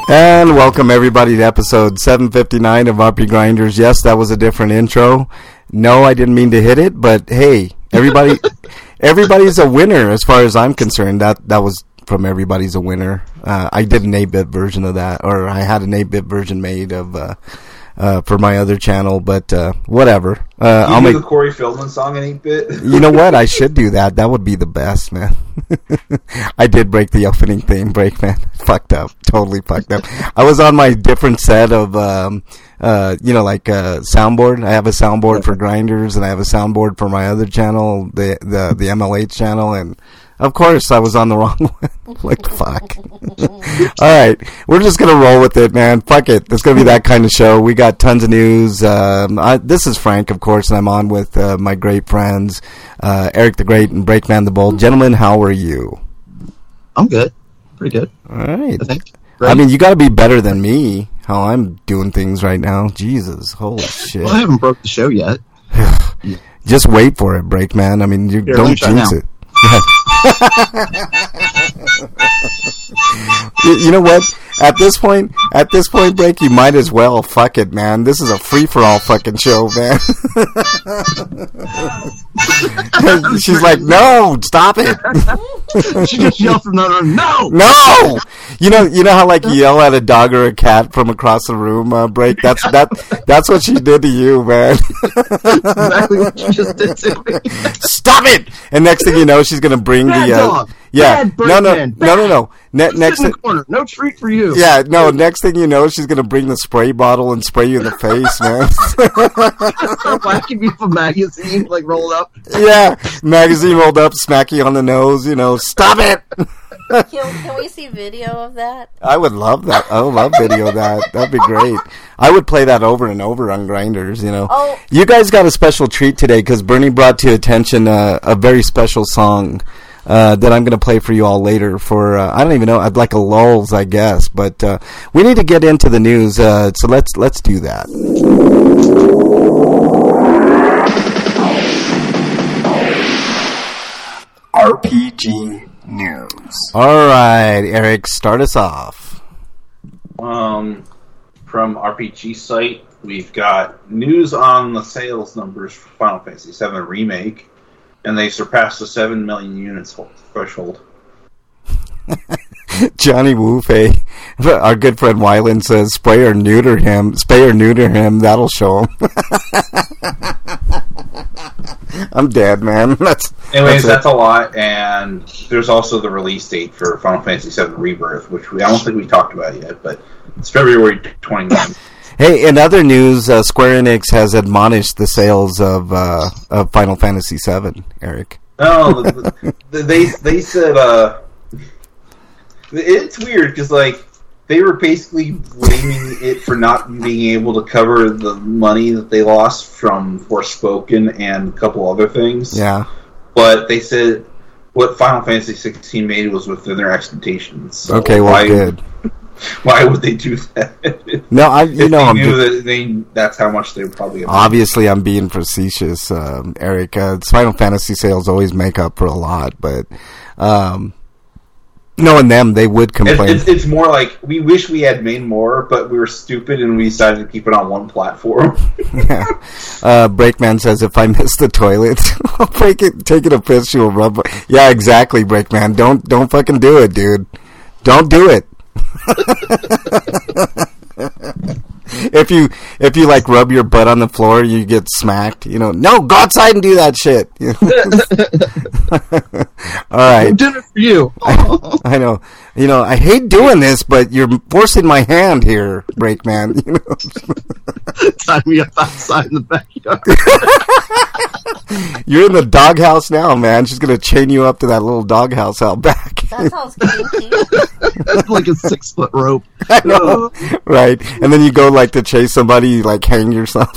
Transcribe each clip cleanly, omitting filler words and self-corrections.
And welcome everybody to episode 759 of RP Grinders. Yes, that was a different intro. No, I didn't mean to hit it, but hey, everybody's a winner as far as I'm concerned. That was from Everybody's a Winner. I did an 8-bit version of that, or I had an 8-bit version made of for my other channel, but whatever. I'll make the Corey Feldman song in 8-bit. You know what? I should do that. That would be the best, man. I did break the opening theme break, man. Fucked up. Totally fucked up. I was on my different set of, soundboard. I have a soundboard for Grinders, and I have a soundboard for my other channel, the MLH channel, and of course, I was on the wrong one. Like, fuck. Alright, we're just gonna roll with it, man. Fuck it. It's gonna be that kind of show. We got tons of news. This is Frank, of course, and I'm on with my great friends, Eric the Great and Breakman the Bold. Gentlemen, how are you? I'm good. Pretty good. Alright. I think. Right? I mean, you gotta be better than me, how I'm doing things right now. Jesus, holy shit. Well, I haven't broke the show yet. Just wait for it, Breakman. I mean, don't jinx it. You know what? At this point, Break, you might as well. Fuck it, man. This is a free-for-all fucking show, man. She's like, no, stop it. She just yelled from the room, no! No! You know how like you yell at a dog or a cat from across the room, Break? That's what she did to you, man. Exactly what she just did to me. Stop it! And next thing you know, she's gonna bring Bad dog. Yeah. Bad No. Next in the corner. No treat for you. Yeah, no, next thing you know, she's gonna bring the spray bottle and spray you in the face, man. Whacking me with a magazine, like, rolled up. Yeah, magazine rolled up, smack you on the nose, stop it! Can we see video of that? I would love that. I would love video of that. That'd be great. I would play that over and over on Grinders, Oh. You guys got a special treat today, because Bernie brought to attention a very special song that I'm going to play for you all later for, I don't even know, I'd like a lulls, I guess, but we need to get into the news, so let's do that. RPG News. All right, Eric, start us off. From RPG site, we've got news on the sales numbers for Final Fantasy VII Remake, and they surpassed the 7 million units threshold. Johnny Woofei, our good friend Wyland says, spay or neuter him, that'll show him. I'm dead, man. That's a lot, and there's also the release date for Final Fantasy VII Rebirth, which I don't think we talked about yet, but it's February 29th. Hey, in other news, Square Enix has admonished the sales of Final Fantasy VII, Eric. No, they said, it's weird, because, they were basically blaming it for not being able to cover the money that they lost from Forspoken and a couple other things. Yeah. But they said what Final Fantasy 16 made was within their expectations. So okay, well, good. Why would they do that? No, that's how much they would probably have. Obviously, I'm being facetious, Eric. Final Fantasy sales always make up for a lot, but knowing them, they would complain. It's more like, we wish we had made more, but we were stupid and we decided to keep it on one platform. Yeah. Breakman says, if I miss the toilet, I'll break it, taking a piss, she'll rub. Yeah, exactly, Breakman. Don't fucking do it, dude. Don't do it. If you rub your butt on the floor, you get smacked. No, go outside and do that shit. All right. I'm doing it for you. I know. I hate doing this, but you're forcing my hand here, Breakman. Tie me up outside in the backyard. You're in the doghouse now, man. She's gonna chain you up to that little doghouse out back. That sounds kinky. Like a 6-foot rope. I know, right? And then you go to chase somebody, you hang yourself,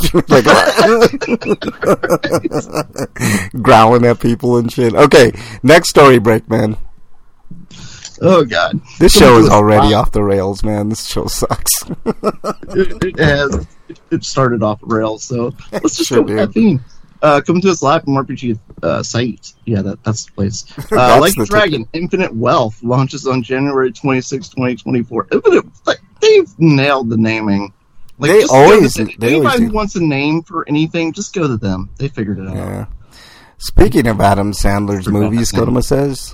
growling at people and shit. Okay, next story, Breakman. Oh God, this show is already off the rails, man. This show sucks. It has. It started off rails, so let's just go with that theme. Coming to us live from RPG site. Yeah, that's the place. Like the Dragon, Infinite Wealth launches on January 26, 2024. Infinite, they they've nailed the naming. Like, They just always- go to they always anybody do. who wants a name for anything, just go to them. They figured it out. Yeah. Speaking of Adam Sandler's movies, Skodoma says.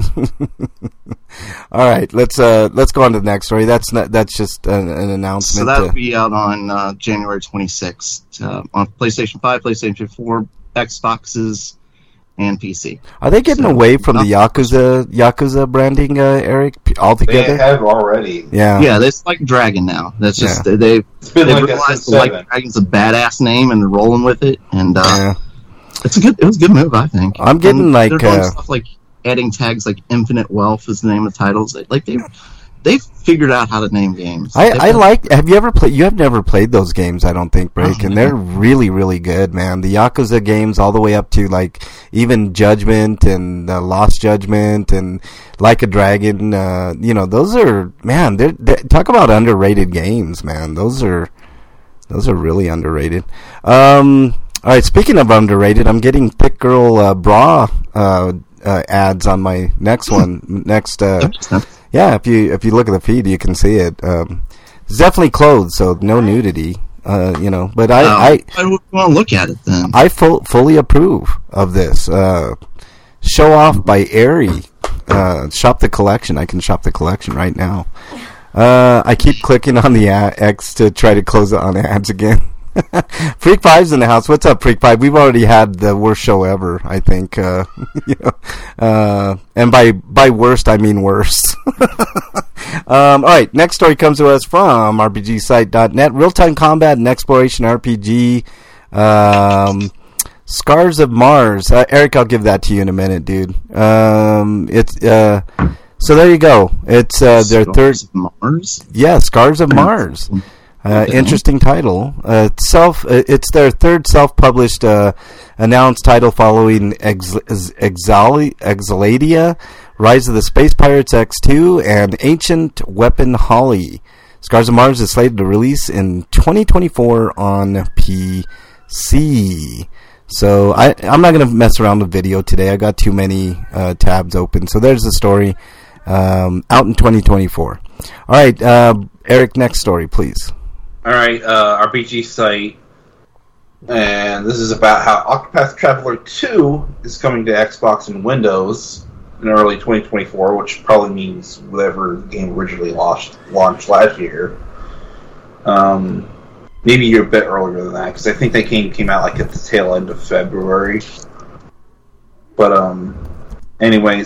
All right, let's go on to the next story. That's just an announcement. So that'll be out on January 26th on PlayStation 5, PlayStation 4, Xboxes, and PC. Are they getting away from the Yakuza branding, Eric, altogether? They have already. Yeah. Yeah, it's like Dragon now. That's just It's been they've like that realized since the Like 7. Dragon's a badass name and they're rolling with it. And Yeah. it was a good move, I think. I'm getting And like they're doing stuff like adding tags like Infinite Wealth is the name of titles. Like they've figured out how to name games. I like. Have you ever played? You have never played those games, I don't think, Break, Oh, and they're really, really good, man. The Yakuza games, all the way up to like even Judgment and Lost Judgment and Like a Dragon. Those are, man. They're talk about underrated games, man. Those are really underrated. All right. Speaking of underrated, I'm getting Thick Girl bra ads on my next one. Yeah, if you look at the feed, you can see it. It's definitely clothes, so no nudity. But I want to look at it then. I fully approve of this. Show off by Aerie. Shop the collection. I can shop the collection right now. I keep clicking on the X to try to close it on ads again. Freak Five's in the house. What's up, Freak Five? We've already had the worst show ever, I think. And by worst, I mean worse. All right, next story comes to us from RPGsite.net. Real-time combat and exploration RPG. Scars of Mars. Eric, I'll give that to you in a minute, dude. So there you go. It's their third. Scars of Mars? Yeah, Scars of Mars. Interesting title. It's their third self-published announced title following Exaladia, Rise of the Space Pirates X2, and Ancient Weapon Holly. Scars of Mars is slated to release in 2024 on PC. So I'm not going to mess around with video today. I got too many tabs open. So there's the story. Out in 2024. All right, Eric, next story, please. All right, RPG site, and this is about how Octopath Traveler 2 is coming to Xbox and Windows in early 2024, which probably means whatever the game originally launched last year. Maybe a bit earlier than that, because I think that game came out like at the tail end of February. But anyways,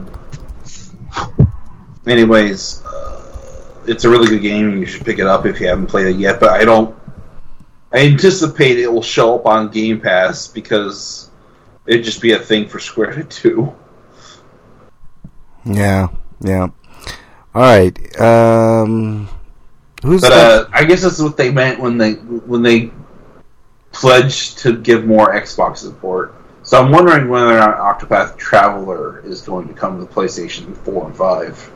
it's a really good game, and you should pick it up if you haven't played it yet. But I anticipate it will show up on Game Pass because it'd just be a thing for Square to do. Yeah. All right. Who's But I guess that's what they meant when they pledged to give more Xbox support. So I'm wondering whether or not Octopath Traveler is going to come to the PlayStation 4 and 5.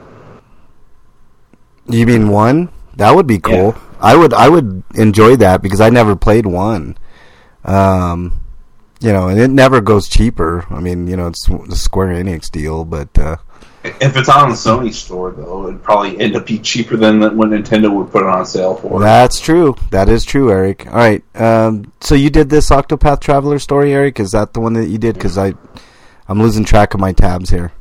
You mean 1? That would be cool. Yeah. I would enjoy that because I never played 1. And it never goes cheaper. I mean, it's a Square Enix deal, but if it's on the Sony store, though, it'd probably end up being cheaper than when Nintendo would put it on sale for. That's true. That is true, Eric. All right. So you did this Octopath Traveler story, Eric? Is that the one that you did? Because I'm losing track of my tabs here.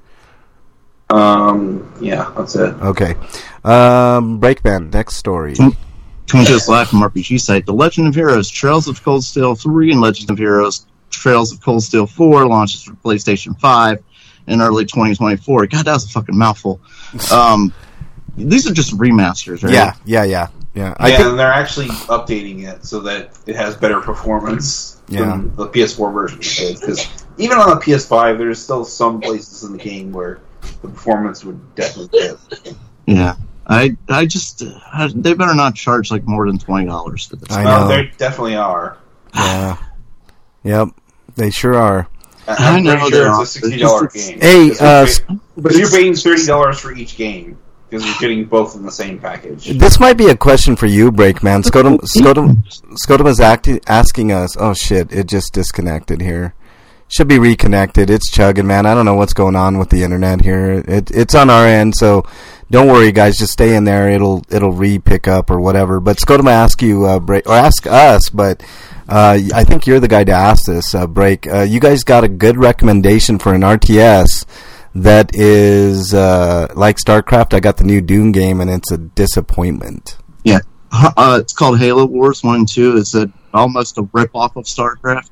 Yeah, that's it. Okay. Breakman, next story. Coming to us live from RPG site, The Legend of Heroes Trails of Cold Steel 3 and Legend of Heroes Trails of Cold Steel 4 launches for PlayStation 5 in early 2024. God, that was a fucking mouthful. These are just remasters, right? Yeah. And they're actually updating it so that it has better performance than the PS4 version did. Because even on the PS5, there's still some places in the game where the performance would definitely dip. Yeah. I just they better not charge like more than $20 for this. I know. They definitely are. Yeah. Yep. They sure are. I'm pretty sure it's a $60 game. Hey, but you're paying $30 for each game because you're getting both in the same package. This might be a question for you, Breakman. Skodom is asking us. Oh shit! It just disconnected here. Should be reconnected. It's chugging, man. I don't know what's going on with the internet here. It's on our end, so don't worry, guys. Just stay in there. It'll re-pick up or whatever. But Scodem, ask you, or ask us, but I think you're the guy to ask this, Break. You guys got a good recommendation for an RTS that is like StarCraft. I got the new Doom game, and it's a disappointment. Yeah. It's called Halo Wars 1 and 2. It's almost a rip-off of StarCraft.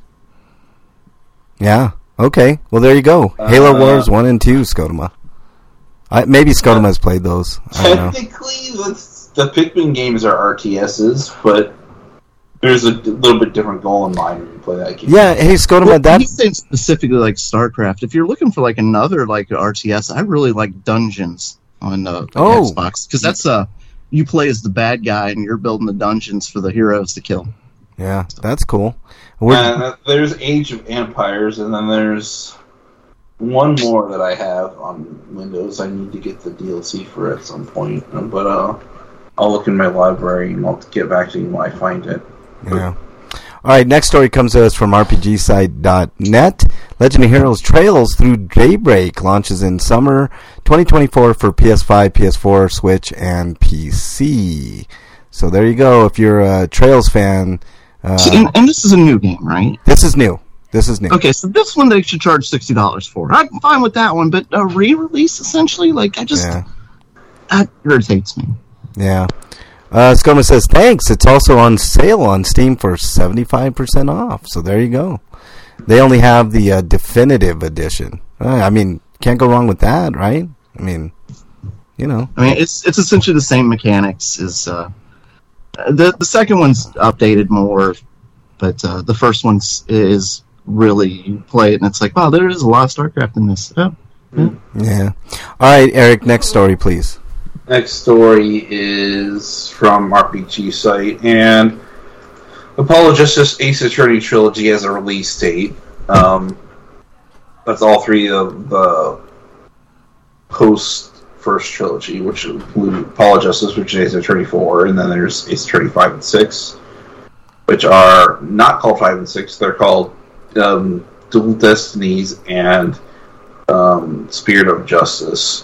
Yeah. Okay. Well, there you go. Halo Wars 1 and 2, Scodema. Maybe Scodema has played those. Technically, the Pikmin games are RTSs, but there's a little bit different goal in mind when you play that game. Yeah. Hey, Scodema, that... He's saying specifically like StarCraft. If you're looking for like another like RTS, I really like Dungeons on Xbox. Because that's you play as the bad guy and you're building the dungeons for the heroes to kill. Yeah, that's cool. There's Age of Empires, and then there's one more that I have on Windows. I need to get the DLC for at some point, but I'll look in my library and I'll get back to you when I find it. Yeah. All right, next story comes to us from RPGsite.net. Legend of Heroes Trails Through Daybreak launches in summer 2024 for PS5, PS4, Switch, and PC. So there you go. If you're a Trails fan... and this is a new game, right? This is new. Okay, so this one they should charge $60 for. I'm fine with that one, but a re-release, essentially? Like, that irritates me. Yeah. Scoma says, thanks. It's also on sale on Steam for 75% off. So there you go. They only have the definitive edition. I mean, can't go wrong with that, right? I mean, you know. I mean, it's essentially the same mechanics as... The second one's updated more, but the first one is really, you play it and it's like, wow, there is a lot of StarCraft in this. Oh, yeah. All right, Eric, next story, please. Next story is from RPG Site, and Apollo Justice Ace Attorney Trilogy has a release date. That's all three of the post-first trilogy, which include Apollo Justice, which is Ace Attorney 4, and then there's Ace Attorney 5 and 6, which are not called 5 and 6. They're called Dual Destinies and Spirit of Justice.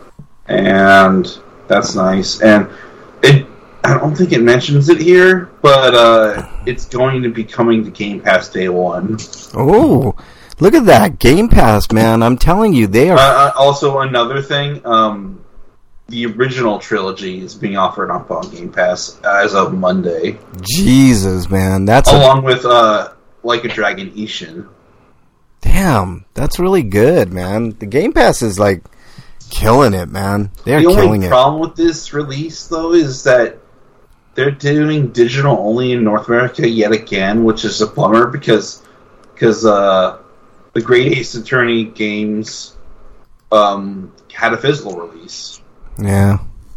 And that's nice. And I don't think it mentions it here, but it's going to be coming to Game Pass Day 1. Oh, look at that. Game Pass, man. I'm telling you, they are... also, another thing, the original trilogy is being offered on Game Pass as of Monday. Jesus, man. That's along with Like a Dragon Ishin. Damn, that's really good, man. The Game Pass is like killing it, man. They're killing it. The only problem with this release, though, is that they're doing digital only in North America yet again, which is a bummer because the Great Ace Attorney games had a physical release. Yeah.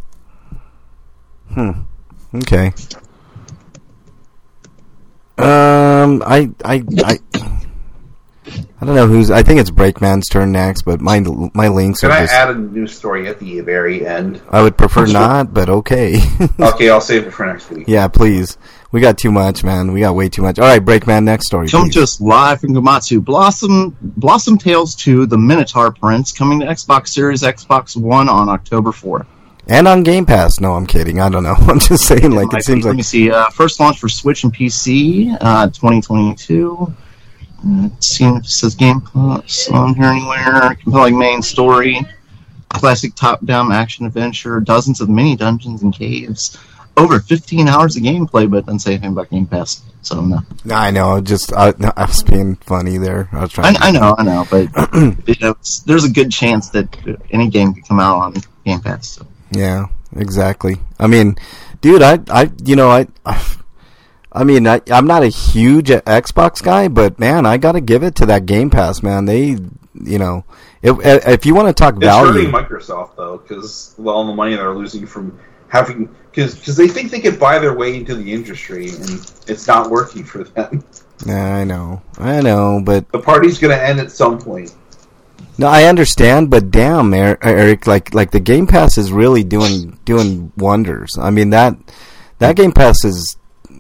Okay. I don't know who's... I think it's Breakman's turn next, but my links are Can I just... add a news story at the very end? I would prefer not, but okay. Okay, I'll save it for next week. Yeah, please. We got too much, man. We got way too much. All right, Breakman, next story, Coming to us live from Gamatsu. Blossom Tales 2, The Minotaur Prince, coming to Xbox Series, Xbox One on October 4th. And on Game Pass. No, I'm kidding. I don't know. I'm just saying, like, it seems like... Let me see. First launch for Switch and PC, 2022. Seeing if it says game plus on here anywhere. Compelling main story. Classic top-down action adventure. Dozens of mini dungeons and caves. Over 15 hours of gameplay, but it doesn't say anything about Game Pass. So, no. I know. Just, I was being funny there. I was trying I know. But you know, there's a good chance that any game could come out on Game Pass. So. Yeah, exactly. I mean, dude, I'm not a huge Xbox guy, but man, I gotta give it to that Game Pass, man. They, you know, if you want to talk value, it's hurting Microsoft though, because all the money they're losing from having, because they think they could buy their way into the industry, and it's not working for them. Yeah, I know, but the party's gonna end at some point. No, I understand, but damn, Eric, like the Game Pass is really doing wonders. I mean that Game Pass is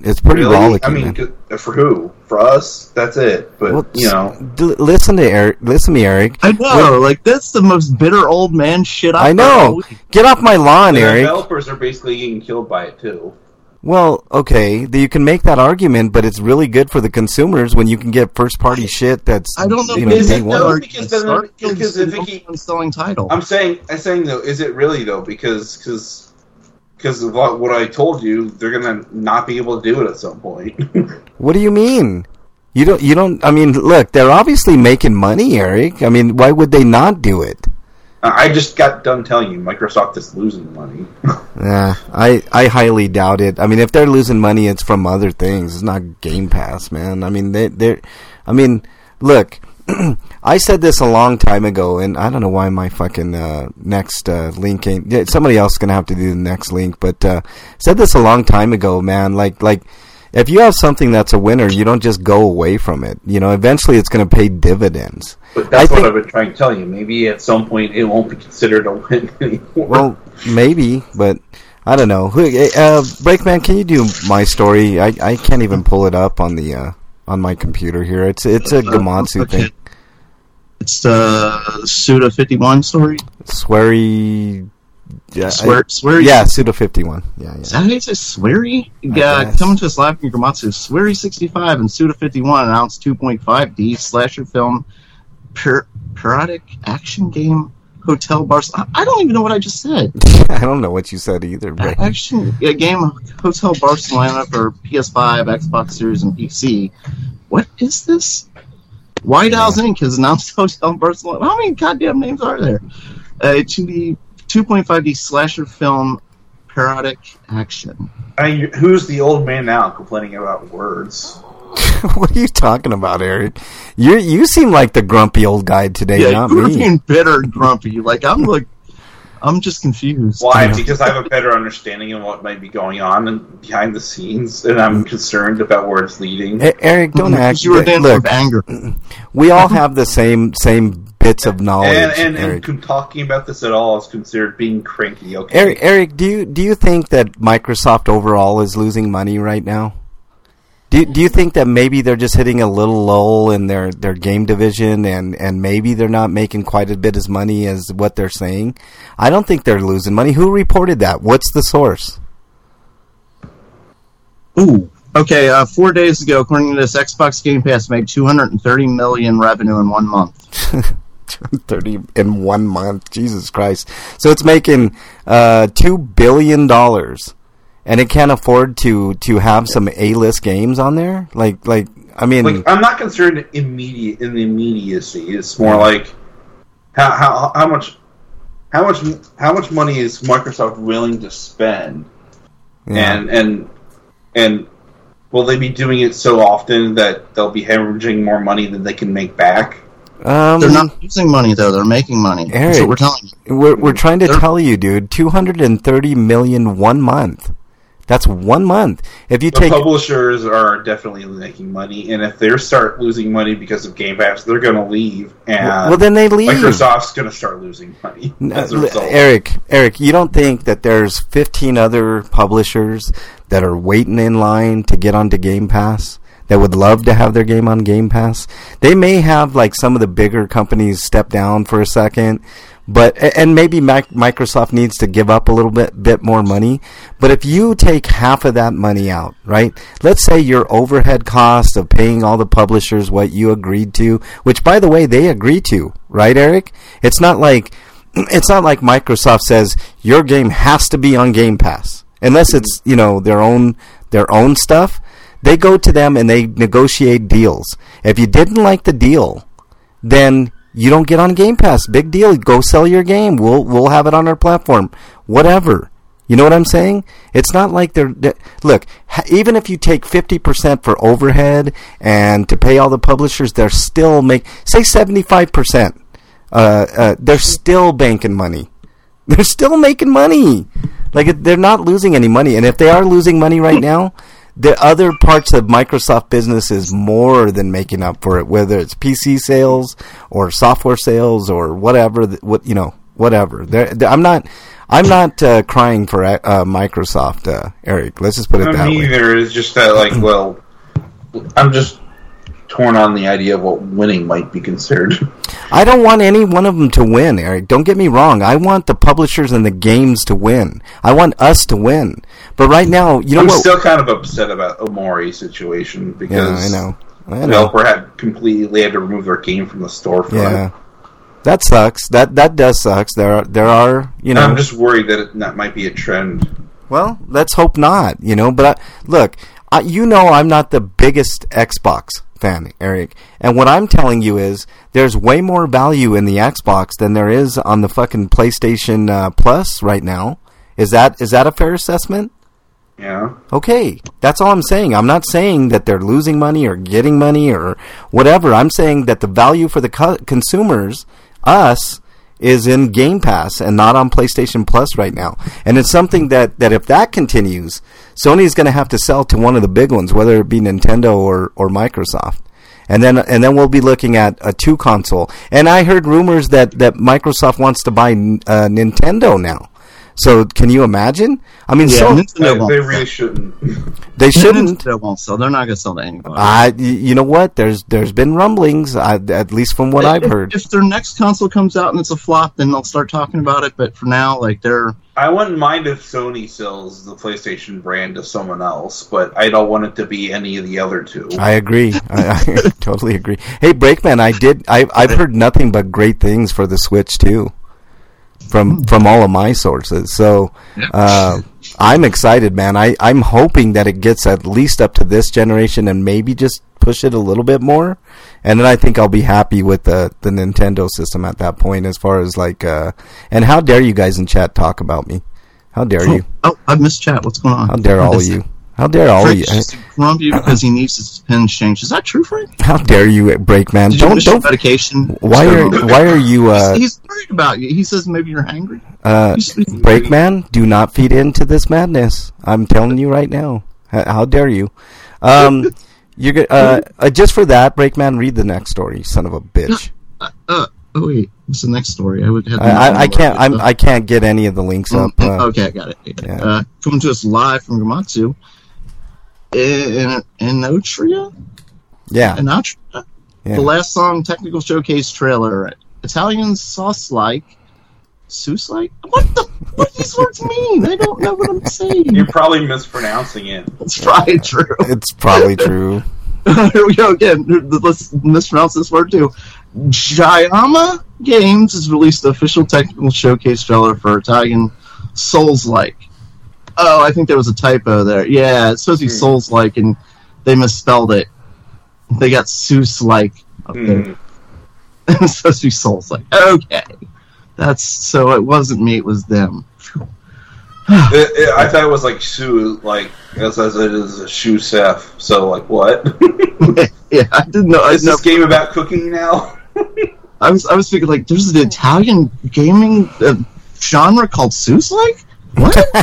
It's pretty Really? rollicking. I mean, man. for who? For us? That's it. But, Well, you know. listen to Eric. Listen to me, Eric. I know, like that's the most bitter old man shit I've I heard know. all week. Get off my lawn, The Eric. developers are basically getting killed by it, too. Well, okay, you can make that argument, but it's really good for the consumers when you can get first-party shit that's I don't know. Is day it one. though? Because then- Starfield's because the if it only keep- one selling title. I'm saying though, is it really though? Because of what I told you, they're gonna not be able to do it at some point. What do you mean? You don't. I mean, look, they're obviously making money, Eric. I mean, why would they not do it? I just got done telling you, Microsoft is losing money. Yeah, I highly doubt it. I mean, if they're losing money, it's from other things. It's not Game Pass, man. I mean, look, I said this a long time ago, and I don't know why my fucking next link ain't. Yeah, somebody else is gonna have to do the next link, but said this a long time ago, man. Like. If you have something that's a winner, you don't just go away from it. You know, eventually it's going to pay dividends. But that's what I've been trying to tell you. Maybe at some point it won't be considered a win anymore. Well, maybe, but I don't know. Breakman, can you do my story? I can't even pull it up on the on my computer here. It's a Gamatsu thing. It's the Suda 51 story. Swery. Yeah, Swery. Yeah, Suda 51. Yeah. Is that how you say Swery? Yeah, guess. coming to us live from Gamatsu. Swery 65 and Suda 51 announced 2.5D slasher film parodic action game Hotel Barcelona. I don't even know what I just said. I don't know what you said either. But Action game Hotel Barcelona for PS5, Xbox Series, and PC. What is this? White Owls Inc. has announced Hotel Barcelona. How many goddamn names are there? 2.5D slasher film parodic action. Who's the old man now complaining about words? what are you talking about, Eric? You seem like the grumpy old guy today, not you're me. being bitter and grumpy. I'm just confused. Why? Because I have a better understanding of what might be going on and behind the scenes, and I'm concerned about where it's leading. Eric, don't act. You were dancing Look, with anger. we all have the same bits of knowledge. And talking about this at all is considered being cranky. Okay, Eric, do you think that Microsoft overall is losing money right now? Do you think that maybe they're just hitting a little lull in their game division and maybe they're not making quite a bit as money as what they're saying? I don't think they're losing money. Who reported that? What's the source? Ooh. Okay, 4 days ago, according to this, Xbox Game Pass made $230 million revenue in 1 month. 30 in 1 month. Jesus Christ. So it's making $2 billion. And it can't afford to have some A-list games on there? Like I mean, I'm not concerned in the immediacy. It's more like how much money is Microsoft willing to spend, and will they be doing it so often that they'll be hemorrhaging more money than they can make back? They're not losing money though; they're making money. Eric, that's what we're telling you. We're trying to tell you, dude. $230 million 1 month. That's 1 month. If you take publishers are definitely making money, and if they start losing money because of Game Pass, they're going to leave. And well, then they leave. Microsoft's going to start losing money as a result. Eric, you don't think that there's 15 other publishers that are waiting in line to get onto Game Pass that would love to have their game on Game Pass? They may have like some of the bigger companies step down for a second. And maybe Microsoft needs to give up a little bit more money. But if you take half of that money out, right? Let's say your overhead cost of paying all the publishers what you agreed to, which by the way they agreed to, right, Eric? It's not like Microsoft says your game has to be on Game Pass unless it's their own stuff. They go to them and they negotiate deals. If you didn't like the deal, then you don't get on Game Pass. Big deal. Go sell your game. We'll have it on our platform. Whatever. You know what I'm saying? It's not like they're look, even if you take 50% for overhead and to pay all the publishers, they're still say 75%. They're still banking money. They're still making money. Like they're not losing any money. And if they are losing money right now, the other parts of Microsoft business is more than making up for it, whether it's PC sales or software sales or whatever. Whatever. I I'm not crying for Microsoft, Eric. Let's just put it that way. Neither. It's just that, like, well, I'm just torn on the idea of what winning might be considered. I don't want any one of them to win, Eric. Don't get me wrong. I want the publishers and the games to win. I want us to win. But right now, you know I'm what? still kind of upset about Omori's situation because I know. developer had to remove their game from the storefront. Yeah, that sucks. That does suck. There are you know. I'm just worried that might be a trend. Well, let's hope not. You know, but look, you know, I'm not the biggest Xbox fan, Eric. And what I'm telling you is there's way more value in the Xbox than there is on the fucking PlayStation Plus right now. Is that a fair assessment? Yeah. Okay, that's all I'm saying. I'm not saying that they're losing money or getting money or whatever. I'm saying that the value for the consumers, us, is in Game Pass and not on PlayStation Plus right now. And it's something that if that continues, Sony's going to have to sell to one of the big ones, whether it be Nintendo or Microsoft. And then we'll be looking at a 2 console. And I heard rumors that Microsoft wants to buy Nintendo now. So can you imagine? I mean, Nintendo they really shouldn't. They shouldn't. Nintendo won't sell. They're not going to sell to anybody. You know what? There's been rumblings, at least from what I've heard. If their next console comes out and it's a flop, then they'll start talking about it. But for now, like I wouldn't mind if Sony sells the PlayStation brand to someone else, but I don't want it to be any of the other two. I agree. I totally agree. Hey, Breakman, I've heard nothing but great things for the Switch too. From all of my sources. So I'm excited, man. I'm hoping that it gets at least up to this generation and maybe just push it a little bit more. And then I think I'll be happy with the Nintendo system at that point as far as like and how dare you guys in chat talk about me? How dare you? Oh, I missed chat. What's going on? How dare all of you? How dare all of you? Just grumpy because he needs his pins changed. Is that true, Frank? How dare you, Breakman? Did you miss your medication? Why are you? He's worried about you. He says maybe you're angry. Breakman, do not feed into this madness. I'm telling you right now. How dare you? You just for that, Breakman, read the next story, you son of a bitch. Oh wait, what's the next story? I can't get any of the links up. Okay, I got it. Yeah. Coming to us live from Gamatsu. In Otria? Yeah. Yeah. The last song technical showcase trailer. Italian sauce-like. Sauce-like? What do these words mean? I don't know what I'm saying. You're probably mispronouncing it. It's probably true. It's probably true. Here we go again. Let's mispronounce this word too. Giamma Games has released the official technical showcase trailer for Italian Souls-like. Oh, I think there was a typo there. Yeah, it's supposed to be Souls-like, and they misspelled it. They got Seuss-like up there. It's supposed to be Souls-like. Okay. So it wasn't me, it was them. I thought it was like shoe, like as it is a shoe chef. So like what? Yeah, I didn't know. Is this game about cooking now? I was thinking like there's an Italian gaming genre called Seuss-like. What? I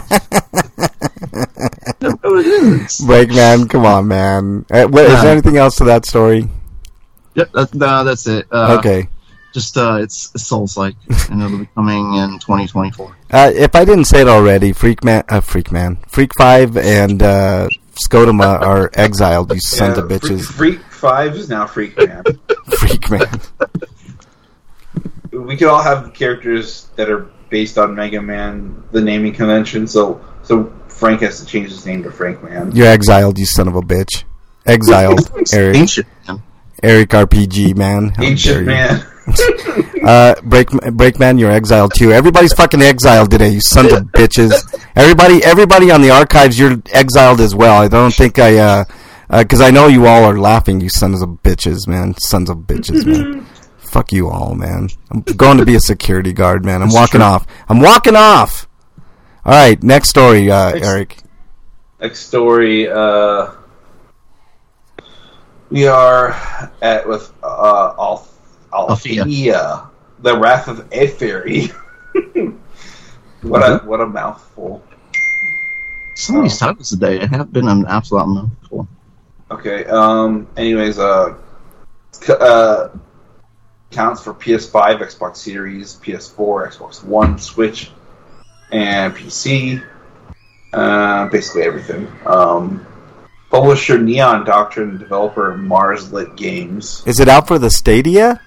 don't know what it is. Breakman, come on, man. Is there anything else to that story? Yep, that's it. Okay. Just it's Souls-like, and it'll be coming in 2024. If I didn't say it already, Freak 5 and Scotoma are exiled. You sons of bitches. Freak 5 is now Freak Man. Freak Man. We could all have characters that are based on Mega Man, the naming convention. So Frank has to change his name to Frank Man. You're exiled, you son of a bitch. Exiled, Eric. Ancient Man. Eric RPG, man. How Ancient Man. Breakman, you're exiled too. Everybody's fucking exiled today, you sons of bitches. Everybody on the archives, you're exiled as well. I don't think because I know you all are laughing, you sons of bitches, man. Sons of bitches, man. Fuck you all, man. I'm going to be a security guard, man. I'm walking off. All right, next story, Eric. Next story. We are with Althea, the Wrath of Aetheri. What a mouthful. Some of these titles today have been an absolute mouthful. Okay. Anyways, counts for PS5, Xbox Series, PS4, Xbox One, Switch, and PC. Basically everything. Publisher Neon Doctrine, developer Mars Lit Games. Is it out for the Stadia?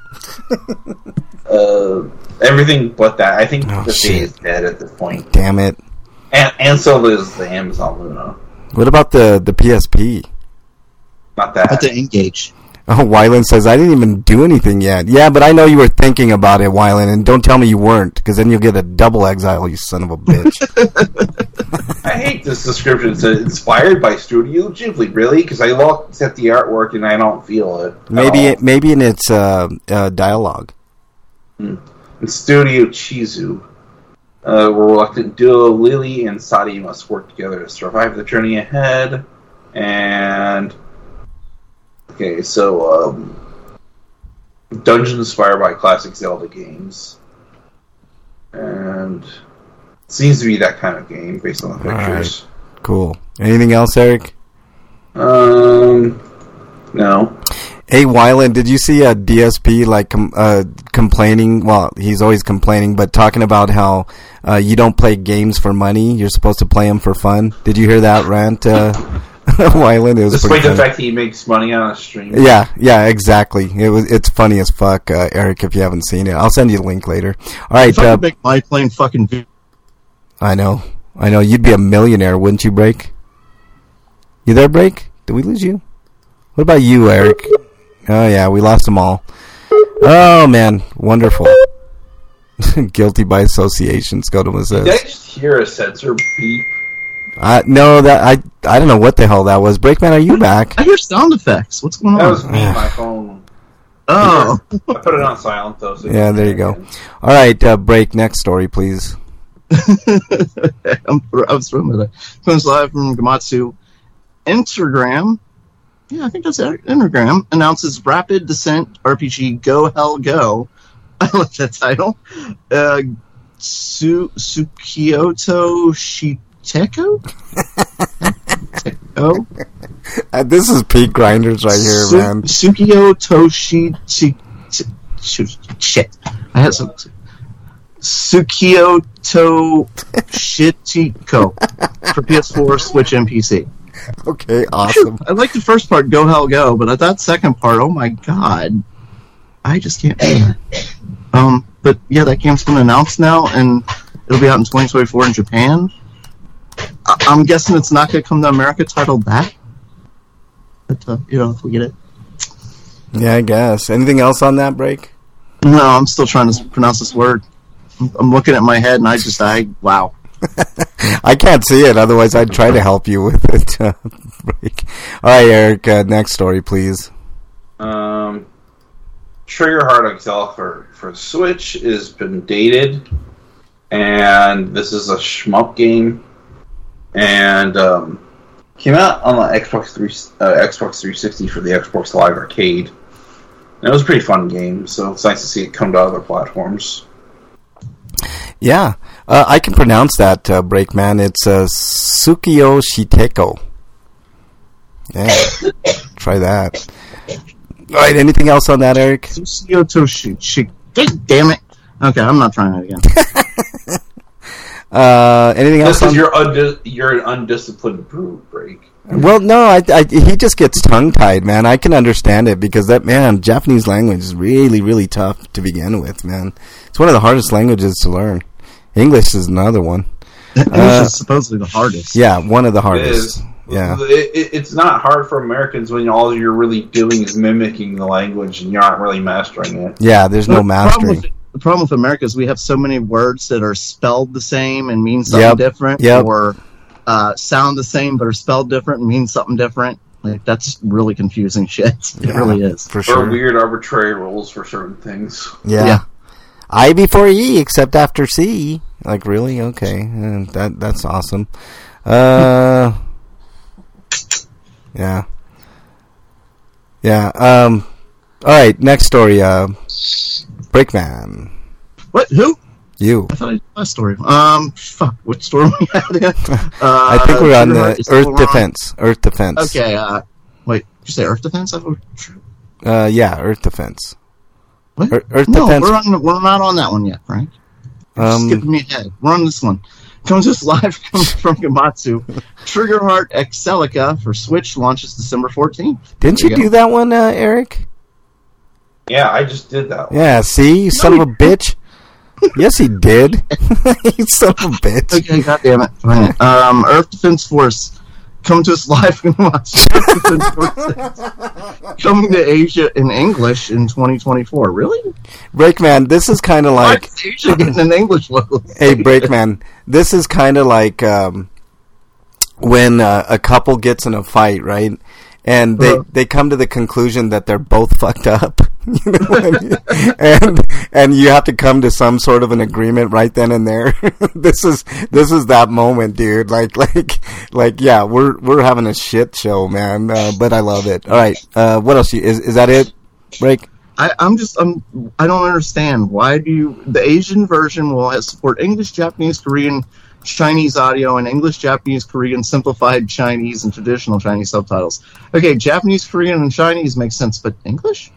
Everything but that. I think Oh, the shit. Stadia is dead at this point. Damn it. And so is the Amazon Luna. What about the PSP? Not that. But the Engage. Oh, Wyland says, I didn't even do anything yet. Yeah, but I know you were thinking about it, Wyland, and don't tell me you weren't, because then you'll get a double exile, you son of a bitch. I hate this description. It's inspired by Studio Ghibli, really? Because I looked at the artwork and I don't feel it. Maybe in its dialogue. And Studio Chizu. Reluctant duo Lily and Sadi must work together to survive the journey ahead. And okay, so dungeons inspired by classic Zelda games, and it seems to be that kind of game based on the pictures. Right. Cool. Anything else, Eric? No. Hey, Wyland, did you see a DSP complaining? Well, he's always complaining, but talking about how you don't play games for money. You're supposed to play them for fun. Did you hear that rant, Wyland? It was Despite the funny. fact he makes money on a stream. Yeah, exactly. It's funny as fuck, Eric. If you haven't seen it, I'll send you the link later. All right. If I could make my playing fucking video. I know. You'd be a millionaire, wouldn't you, Break? You there, Break? Did we lose you? What about you, Eric? Oh, yeah, we lost them all. Oh, man. Wonderful. Guilty by association, Scotum says. Did I just hear a sensor beep? No, I don't know what the hell that was. Breakman, are you back? I hear sound effects. What's going on? That was me, my phone. Oh. I put it on silent, though. So Yeah, there you go. All right, Break, next story, please. I was from it. Comes live from Gamatsu. Instagram. Yeah, I think that's it. Instagram announces Rapid Descent RPG Go Hell Go. I like that title. Tsukioto Shiteko? This is peak grinders right here, man. Tsukioto Shit. I had some. Tsukioto Shiteko for PS4, Switch, and PC. Okay, awesome. I like the first part, Go Hell Go, but that second part, oh my god, I just can't. But yeah, that game's been announced now, and it'll be out in 2024 in Japan. I'm guessing it's not going to come to America titled that. But if we get it. Yeah, I guess. Anything else on that, Break? No, I'm still trying to pronounce this word. I'm looking at my head, and wow. I can't see it, otherwise I'd try to help you with it. Break. All right, Eric, next story, please. Trigger Hard XL for Switch has been dated, and this is a shmup game, and came out on the Xbox 360 for the Xbox Live Arcade. And it was a pretty fun game, so it's nice to see it come to other platforms. Yeah, I can pronounce that, Breakman. It's Tsukio Shiteko. Yeah, try that. All right, anything else on that, Eric? Tsukioto Shit. Damn it. Okay, I'm not trying it again. Anything else? This is you're an undisciplined brute, Break. Well, no, he just gets tongue-tied, man. I can understand it because Japanese language is really, really tough to begin with, man. It's one of the hardest languages to learn. English is another one. English is supposedly the hardest. Yeah, one of the hardest. Yeah, it's not hard for Americans when all you're really doing is mimicking the language and you're not really mastering it. Yeah, there's no mastering. The problem with America is we have so many words that are spelled the same and mean something different, or sound the same but are spelled different and mean something different. Like, that's really confusing shit. It really is. For sure. Or weird arbitrary rules for certain things. Yeah. I before E, except after C. Like, really? Okay. That's awesome. Yeah. All right, next story. Breakman. What? Who? You. I thought I did last story. Fuck. What story we had again? I think we're on the Earth Defense. Earth Defense. Okay. Wait. Did you say Earth Defense? Yeah, Earth Defense. What? Earth no, Defense. we're not on that one yet, Frank. skipping me ahead. We're on this one. Comes to us live from Gamatsu. Triggerheart Excelica for Switch launches December 14th. Didn't you do that one, Eric? Yeah, I just did that one. Yeah, see? You son of a bitch. Yes, he did. You son of a bitch. Okay, goddamn it. Fine. Earth Defense Force. Come to us live from coming to Asia in English in 2024. Really? Breakman, this is kind of like... Why is Asia getting an English logo? Hey, Breakman, this is kind of like when a couple gets in a fight, right? And they come to the conclusion that they're both fucked up. You know what I mean? And you have to come to some sort of an agreement right then and there. This is that moment, dude. Like yeah, we're having a shit show, man. But I love it. All right, what else? Is that it? Break. I don't understand. Why do the Asian version will support English, Japanese, Korean, Chinese audio, and English, Japanese, Korean, simplified Chinese, and traditional Chinese subtitles? Okay, Japanese, Korean, and Chinese makes sense, but English?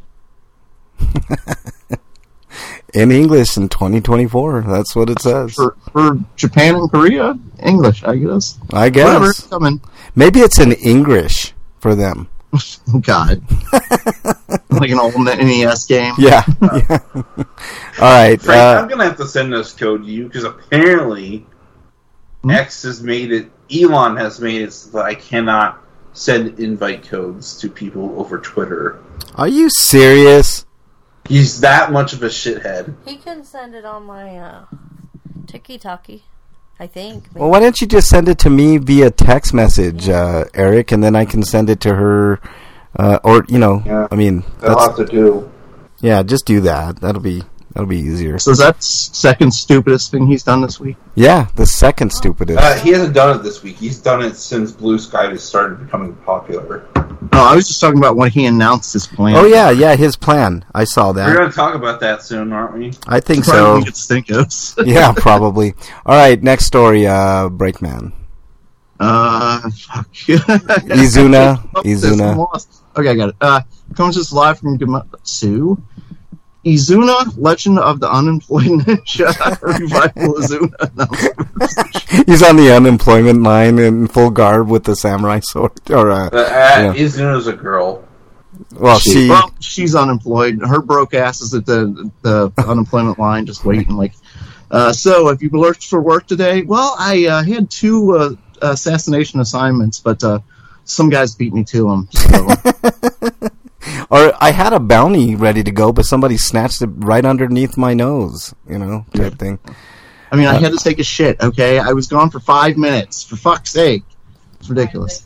In English in 2024, that's what it says. For Japan and Korea, English, I guess. I guess. Whatever, it's coming. Maybe it's in English for them. Oh, God. Like an old NES game? Yeah. Yeah. All right. Frank, I'm going to have to send this code to you because apparently X has made it, Elon has made it so that I cannot send invite codes to people over Twitter. Are you serious? He's that much of a shithead. He can send it on my Tiki-Taki, I think. Maybe. Well, why don't you just send it to me via text message, Eric, and then I can send it to her, or, you know, Yeah. I mean... That'll have to do. Yeah, just do that. That'll be easier. So is that second stupidest thing he's done this week? Yeah, the second stupidest. He hasn't done it this week. He's done it since Blue Sky has started becoming popular. No, I was just talking about when he announced his plan. Oh, yeah, his plan. I saw that. We're going to talk about that soon, aren't we? I think Probably so. gets stinkos. Yeah, probably. All right, next story, Breakman. Fuck. Izuna. I'm lost. Okay, I got it. Comes just live from Gamatsu. Izuna, Legend of the Unemployed Ninja, Revival Izuna. He's on the unemployment line in full garb with the samurai sword. Or Izuna's a girl. Well, she's unemployed. Her broke ass is at the unemployment line, just waiting. Like, so have you lurched for work today? Well, I had 2 assassination assignments, but some guys beat me to them. So. Or I had a bounty ready to go, but somebody snatched it right underneath my nose, you know, type thing. I mean, I had to take a shit, okay? I was gone for 5 minutes. For fuck's sake. It's ridiculous.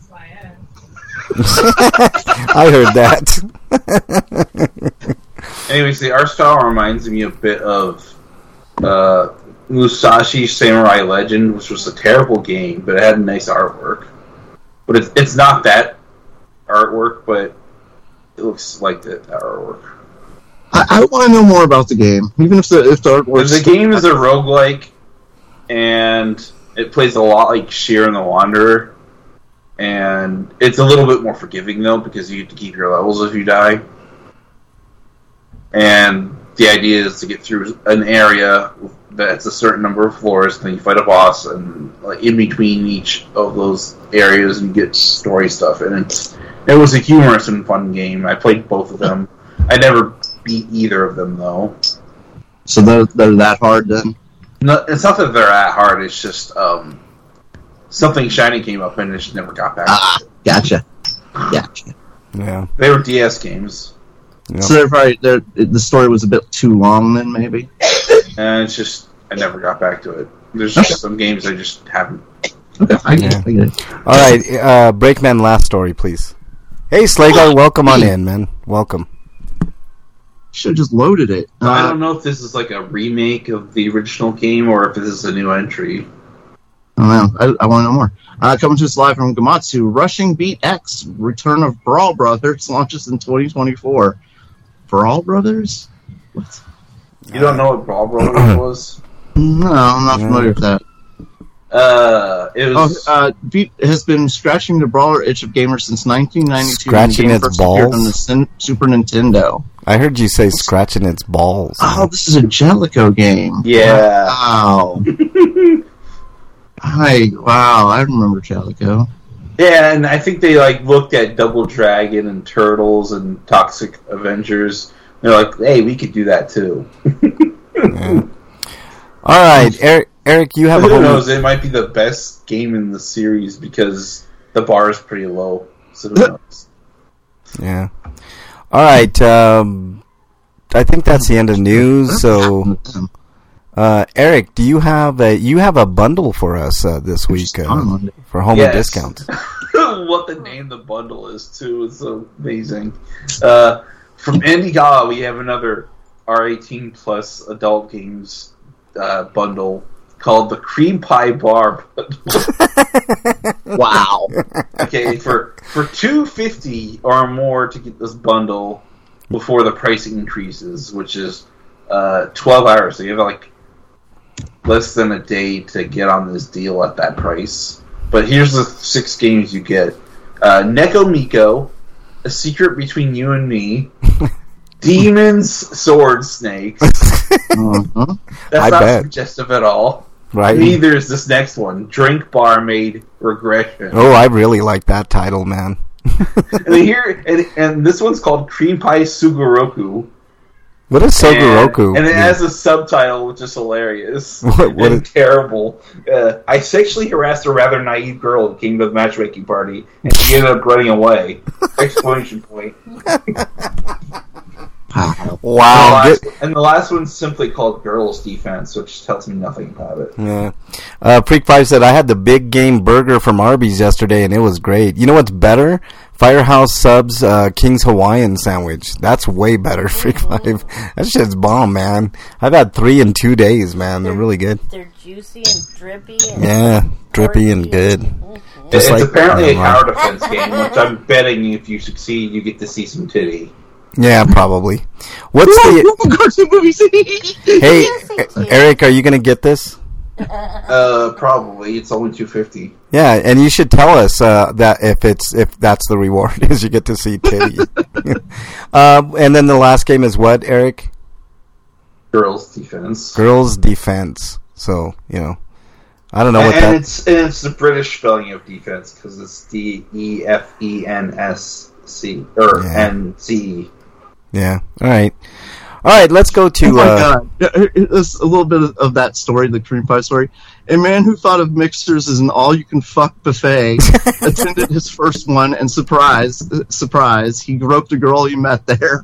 I heard that. Anyways, the art style reminds me a bit of Musashi Samurai Legend, which was a terrible game, but it had nice artwork. But it's not that artwork, but it looks like that artwork. I want to know more about the game, even if the artwork. The game is a roguelike, and it plays a lot like Sheer and the Wanderer, and it's a little bit more forgiving though because you have to keep your levels if you die. And the idea is to get through an area that's a certain number of floors, and then you fight a boss, and like in between each of those areas, you get story stuff. And it was a humorous and fun game. I played both of them. I never beat either of them though. So they're that hard then? No, it's not that they're that hard. It's just something shiny came up and it just never got back. Gotcha. Yeah, they were DS games. Yep. So the story was a bit too long then, maybe. And it's just I never got back to it. There's just some games I just haven't. Okay, I get it. All right, Breakman, last story, please. Hey, Slagar, welcome on in, man. Welcome. Should have just loaded it. I don't know if this is like a remake of the original game or if this is a new entry. I don't know. I want to know more. Coming to us live from Gamatsu, Rushing Beat X, Return of Brawl Brothers launches in 2024. Brawl Brothers? What? You don't know what Brawl Brothers was? No, I'm not familiar with that. It was has been scratching the brawler itch of gamers since 1992. Scratching when the game its first appeared on balls? the Super Nintendo. I heard you say scratching its balls. Oh, this is a Jellico game. Yeah. Wow. Wow, I remember Jellico. Yeah, and I think they looked at Double Dragon and Turtles and Toxic Avengers. They're like, hey, we could do that too. Yeah. All right, Eric, you have Who a knows? It might be the best game in the series because the bar is pretty low. So who knows? Yeah. All right. I think that's the end of news. So, Eric, do you have a bundle for us this week for home and discounts? What the name the bundle is too is so amazing. From Indiegogo, we have another R18 plus adult games bundle called the Cream Pie Bar Bundle. Wow. Okay, for $250 or more to get this bundle before the pricing increases, which is 12 hours. So you have less than a day to get on this deal at that price. But here's the 6 games you get: Neko Miko, A Secret Between You and Me, Demons, Sword, Snakes. Uh-huh. That's not suggestive at all. Right. Neither is this next one, Drink Barmaid Regression. Oh, I really like that title, man. and this one's called Cream Pie Sugoroku. What is Sugoroku? And it has a subtitle which is hilarious. What and terrible. I sexually harassed a rather naive girl who came to the matchmaking party, and she ended up running away. Exclamation point. Wow. And the last one's simply called Girls Defense, which tells me nothing about it. Yeah. Freak 5 said, I had the big game burger from Arby's yesterday, and it was great. You know what's better? Firehouse Subs King's Hawaiian sandwich. That's way better, Freak 5. That shit's bomb, man. I've had 3 in 2 days, man. They're really good. They're juicy and drippy. And yeah, drippy and good. It's apparently a tower defense game, which I'm betting if you succeed, you get to see some titty. Yeah, probably. What's the... Hey, Eric, are you going to get this? Probably. It's only $250. Yeah, and you should tell us that if that's the reward, is you get to see titty. And then the last game is what, Eric? Girls Defense. Girls Defense. So, I don't know what that... It's the British spelling of defense, because it's DEFENSC, or NCE. Yeah, all right, let's go to... Oh my God. There's a little bit of that story, the cream pie story. A man who thought of mixers as an all-you-can-fuck buffet attended his first one, and surprise, he groped a girl he met there.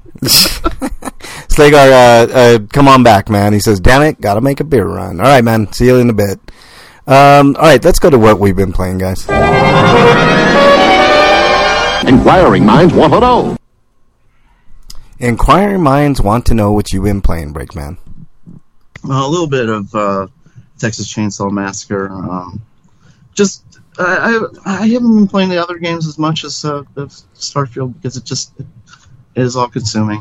Slagar, come on back, man. He says, damn it, gotta make a beer run. All right, man, see you in a bit. All right, let's go to what we've been playing, guys. Inquiring minds want to know. Inquiring minds want to know what you've been playing, Breakman. A little bit of Texas Chainsaw Massacre. I haven't been playing the other games as much as Starfield because it is all consuming.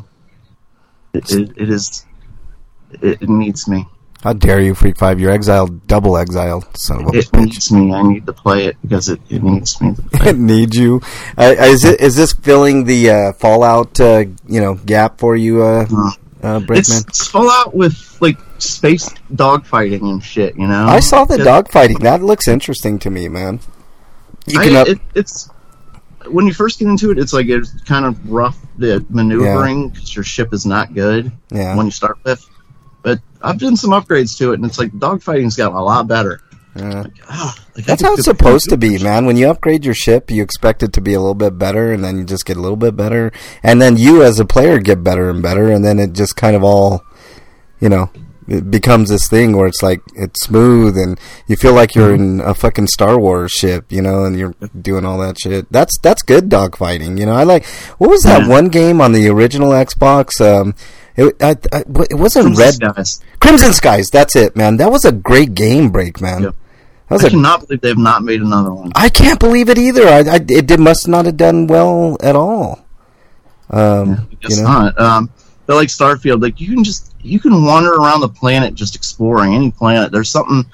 It needs me. How dare you, Freak 5? You're exiled, double exiled, son of a bitch. It needs me. I need to play it because it needs me to play it. Needs you. Is this filling the Fallout gap for you, Breakman? It's Fallout with space dogfighting and shit. I saw the dogfighting. That looks interesting to me, man. It's when you first get into it, it's kind of rough the maneuvering because your ship is not good when you start with. But I've done some upgrades to it, and it's dogfighting's gotten a lot better. That's how it's supposed to be, man. When you upgrade your ship, you expect it to be a little bit better, and then you just get a little bit better. And then you, as a player, get better and better, and then it just kind of all, it becomes this thing where it's it's smooth, and you feel like you're in a fucking Star Wars ship, and you're doing all that shit. That's good dogfighting, what was that one game on the original Xbox? It wasn't Crimson Skies. That's it, man. That was a great game break, man. Yep. I cannot believe they've not made another one. I can't believe it either. It must not have done well at all. I guess not. But like Starfield, you can wander around the planet just exploring any planet. There's something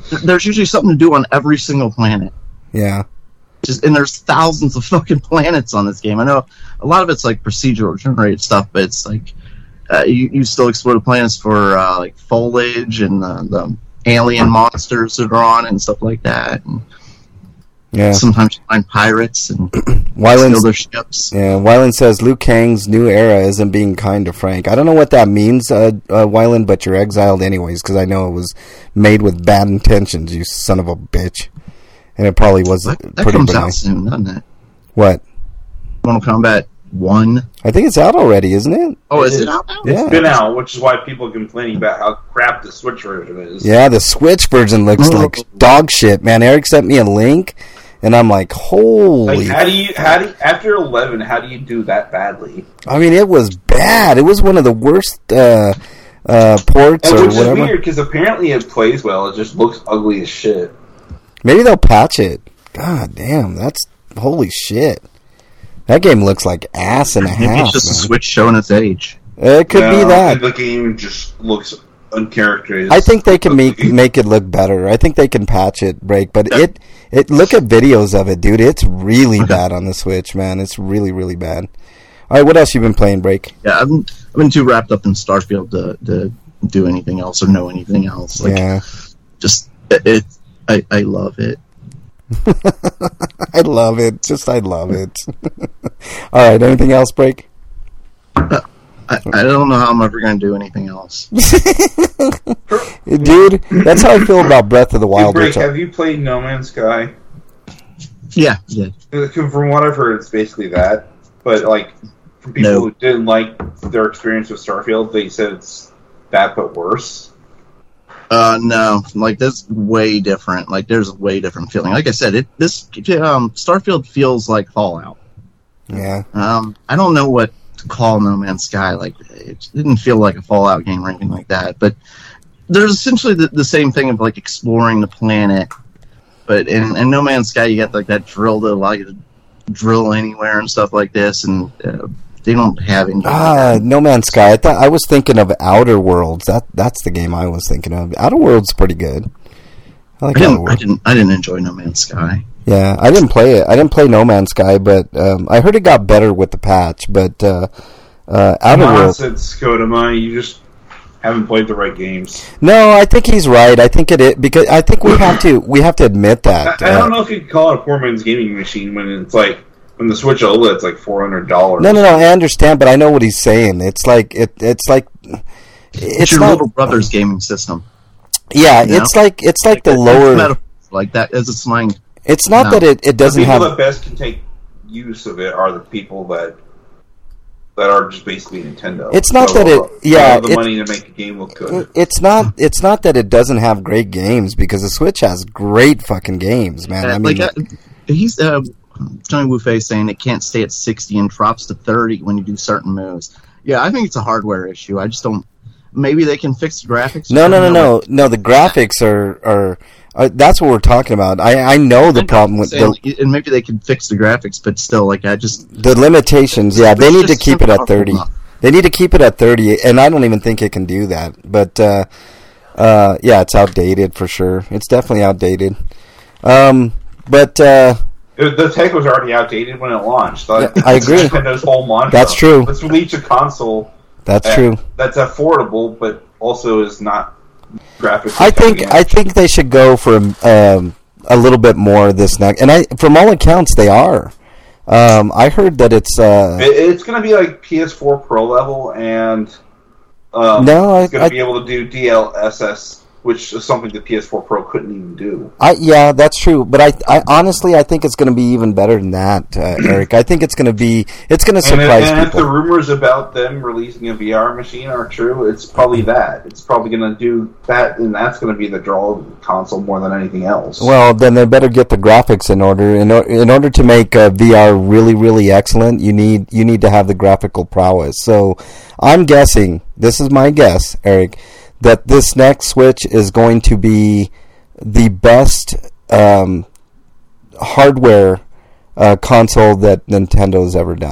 there's usually something to do on every single planet. Yeah. And there's thousands of fucking planets on this game. I know a lot of it's like procedural generated stuff, but it's like you still explore the planets for like foliage and the alien monsters that are on and stuff like that. And Yeah. sometimes you find pirates and Wyland, steal their ships. yeah, Wyland says Liu Kang's new era isn't being kind to Frank. I don't know what that means, Wyland, but you're exiled anyways, because I know it was made with bad intentions, you son of a bitch. And it probably was That pretty comes benign. out soon, doesn't it? What? Mortal Kombat 1. I think it's out already, isn't it? Oh, It is is. it out now? Yeah. It's been out, which is why people are complaining about how crap the Switch version is. Yeah, the Switch version looks like dog shit, man. Eric sent me a link, and I'm like, holy... Like, how do you, after 11, how do you do that badly? I mean, it was bad. It was one of the worst ports And or which is whatever. weird, because apparently it plays well, it just looks ugly as shit. Maybe they'll patch it. God damn, that's... Holy shit. That game looks like ass and a Maybe half, it's just a man. Switch showing its age. It could be that. The game just looks uncharacterized. I think they can make it look better. I think they can patch it, Break. But it look at videos of it, dude. It's really bad on the Switch, man. It's really, really bad. All right, what else you been playing, Break? Yeah, I've been too wrapped up in Starfield to do anything else or know anything else. Like, Yeah. just I love it. I love it. Just I love it. All right, anything else, Break? I don't know how I'm ever going to do anything else. Dude, that's how I feel about Breath of the Wild. Break, which I- have you played No Man's Sky? Yeah. From what I've heard, it's basically that. But, like, from people No. who didn't like their experience with Starfield, they said it's that but worse. No, like that's way different. Like there's a way different feeling. Like I said, Starfield feels like Fallout. Yeah. I don't know what to call No Man's Sky. Like it didn't feel like a Fallout game or anything like that. But there's essentially the same thing of like exploring the planet. But in No Man's Sky, you got like that drill to allow you to drill anywhere and stuff like this, and they don't have any. No Man's Sky. I was thinking of Outer Worlds. That's the game I was thinking of. Outer Worlds pretty good. I like Outer Worlds. I didn't enjoy No Man's Sky. Yeah, I didn't play it. I didn't play No Man's Sky, but I heard it got better with the patch. But Outer Worlds. Nonsense, Kodama. You just haven't played the right games. No, I think he's right. I think because I think we have to admit that. I don't know if you could call it a poor man's gaming machine when it's like when the Switch OLED's like $400. No, I understand, but I know what he's saying. It's like it's Your not, little brother's gaming system. Yeah, You know? it's like the It's lower. metaphor like that as a slang. It's not No. that it doesn't the people have. that best can take use of it are the people that are just basically Nintendo. It's not that it- yeah, the money to make a game look good. It's not that it doesn't have great games, because the Switch has great fucking games, man. I mean, He's Johnny Wu-Fei saying it can't stay at 60 and drops to 30 when you do certain moves. Yeah, I think it's a hardware issue. I just don't. Maybe they can fix the graphics. no. The graphics are that's what we're talking about. I know the problem with and maybe they can fix the graphics, but still, like the limitations. Yeah, they need to keep it at 30. They need to keep it at 30, and I don't even think it can do that. But yeah, it's outdated for sure. It's definitely outdated. The tech was already outdated when it launched. Yeah, I agree. Nintendo's whole mantra. That's true. Let's release a console. That's true. That's affordable, but also is not graphically. I think they should go for a little bit more this next, and from all accounts they are. I heard that it's going to be like PS4 Pro level, and it's going to be able to do DLSS, which is something the PS4 Pro couldn't even do. Yeah, that's true. But I honestly, I think it's going to be even better than that, Eric. I think it's going to surprise and if the people. rumors about them releasing a VR machine are true, it's probably that. It's probably going to do that, and that's going to be the draw of the console more than anything else. Well, then they better get the graphics in order. In order to make VR really, really excellent, you need to have the graphical prowess. So I'm guessing, this is my guess, Eric, that this next Switch is going to be the best hardware console that Nintendo's ever done.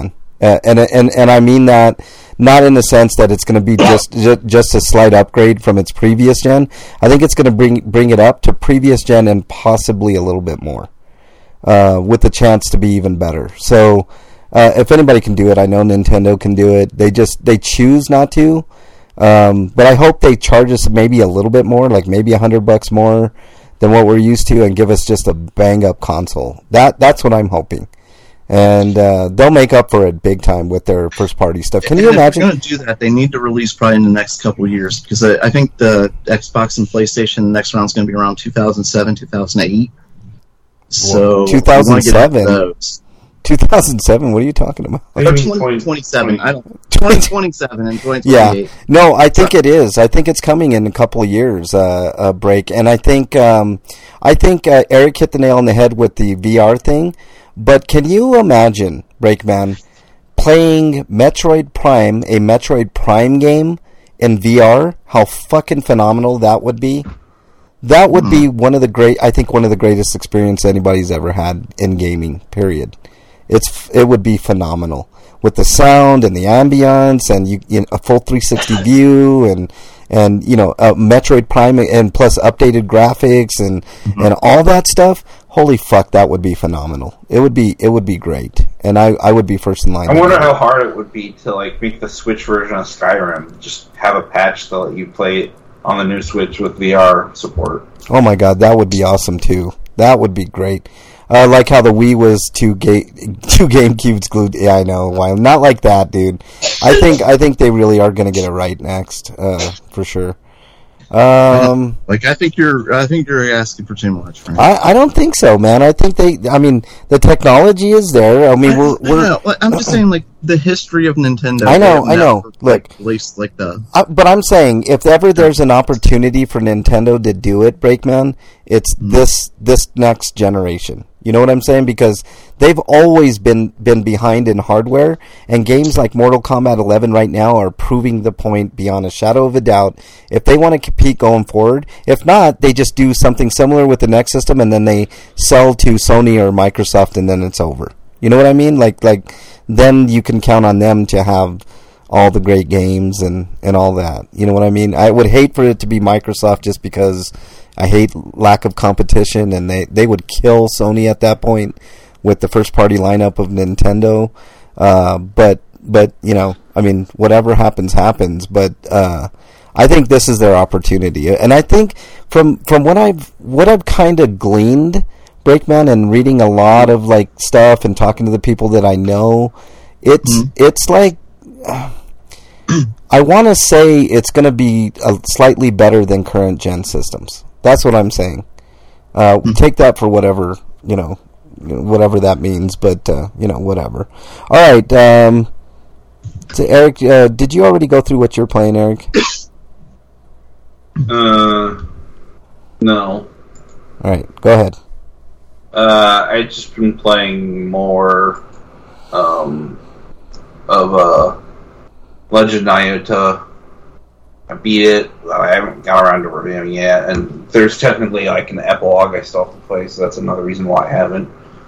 And I mean that not in the sense that it's going to be just a slight upgrade from its previous gen. I think it's going to bring it up to previous gen and possibly a little bit more, with the chance to be even better. So if anybody can do it, I know Nintendo can do it. They choose not to. But I hope they charge us maybe a little bit more, like maybe $100 more than what we're used to, and give us just a bang up console. That's what I'm hoping. And they'll make up for it big time with their first party stuff. Can you imagine? If they're going to do that, they need to release probably in the next couple of years, because I think the Xbox and PlayStation next round is going to be around 2007, 2008. So 2007. 2007. What are you talking about? Or 2027. 2027 and 2028. Yeah. No, I think it is. I think it's coming in a couple of years. Break, and I think Eric hit the nail on the head with the VR thing. But can you imagine, Breakman, playing Metroid Prime, a Metroid Prime game in VR? How fucking phenomenal that would be! That would be one of the greatest experiences anybody's ever had in gaming. Period. It would be phenomenal with the sound and the ambience and a full 360 view and Metroid Prime and plus updated graphics and all that stuff. Holy fuck, that would be phenomenal. It would be great, and I would be first in line. I wonder how hard it would be to make the Switch version of Skyrim. Just have a patch to let you play it on the new Switch with VR support. Oh my god, that would be awesome too. That would be great. Like how the Wii was two GameCubes glued. Yeah, I know. Why not like that, dude? I think they really are going to get it right next, for sure. I think you're asking for too much, Frank. I don't think so, man. I think the technology is there. I mean, I'm just saying, the history of Nintendo. I know. Look, at least but I'm saying, if ever there's an opportunity for Nintendo to do it, Breakman, it's this next generation. You know what I'm saying? Because they've always been behind in hardware, and games like Mortal Kombat 11 right now are proving the point beyond a shadow of a doubt. If they want to compete going forward, if not, they just do something similar with the next system, and then they sell to Sony or Microsoft, and then it's over. You know what I mean? Like then you can count on them to have all the great games and all that. You know what I mean? I would hate for it to be Microsoft just because I hate lack of competition, and they would kill Sony at that point with the first party lineup of Nintendo. But whatever happens. But I think this is their opportunity, and I think from what I've kind of gleaned, Breakman, and reading a lot of stuff and talking to the people that I know, it's like I want to say it's going to be slightly better than current gen systems. That's what I'm saying. Take that for whatever whatever that means, but whatever. All right, so Eric, did you already go through what you're playing, Eric? No. All right, go ahead. I've just been playing more of Legend of Iota. I beat it. I haven't got around to reviewing yet, and there's technically an epilogue I still have to play, so that's another reason why I haven't.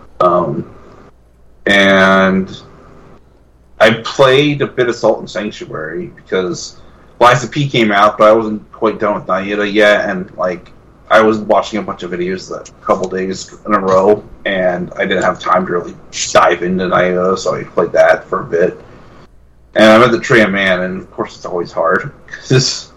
And I played a bit of Salt and Sanctuary because Lies of P came out, but I wasn't quite done with Iota yet, and I was watching a bunch of videos a couple days in a row, and I didn't have time to really dive into Iota, so I played that for a bit. And I'm at the Tree of Man, and of course it's always hard. Because,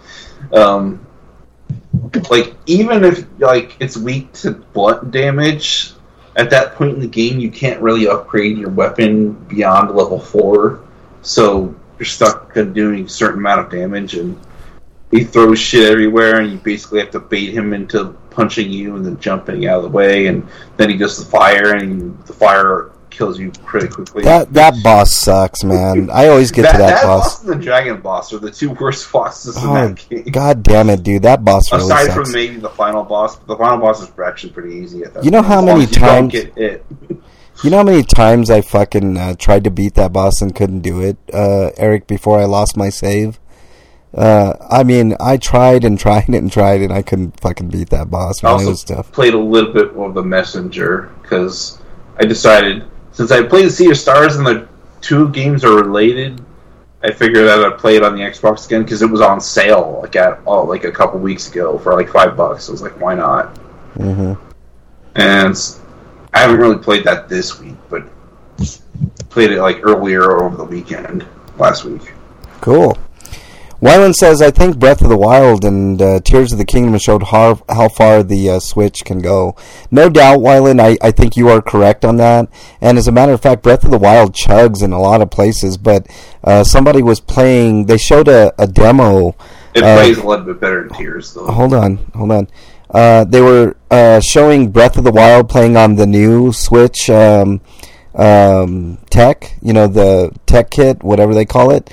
even if, it's weak to blunt damage, at that point in the game you can't really upgrade your weapon beyond level 4. So you're stuck doing a certain amount of damage, and he throws shit everywhere, and you basically have to bait him into punching you and then jumping out of the way, and then he does the fire, and the fire kills you pretty quickly. That boss sucks, man. I always get to that boss. And the dragon boss are the two worst bosses in that game. God damn it, dude. That boss really sucks. Aside from maybe the final boss. The final boss is actually pretty easy at that You know how many times... You don't get hit. You know how many times I fucking tried to beat that boss and couldn't do it, Eric, before I lost my save? I tried and I couldn't fucking beat that boss. I also played a little bit of the Messenger, because I decided, since I played the Sea of Stars and the two games are related, I figured out I'd play it on the Xbox again because it was on sale like a couple weeks ago for like $5. I was like, why not? Mm-hmm. And I haven't really played that this week, but played it like earlier over the weekend last week. Cool. Wyland says, I think Breath of the Wild and Tears of the Kingdom showed how far the Switch can go. No doubt, Wyland, I think you are correct on that. And as a matter of fact, Breath of the Wild chugs in a lot of places, but somebody was playing, they showed a demo. It plays a little bit better than Tears, though. Hold on. They were showing Breath of the Wild playing on the new Switch tech, the tech kit, whatever they call it.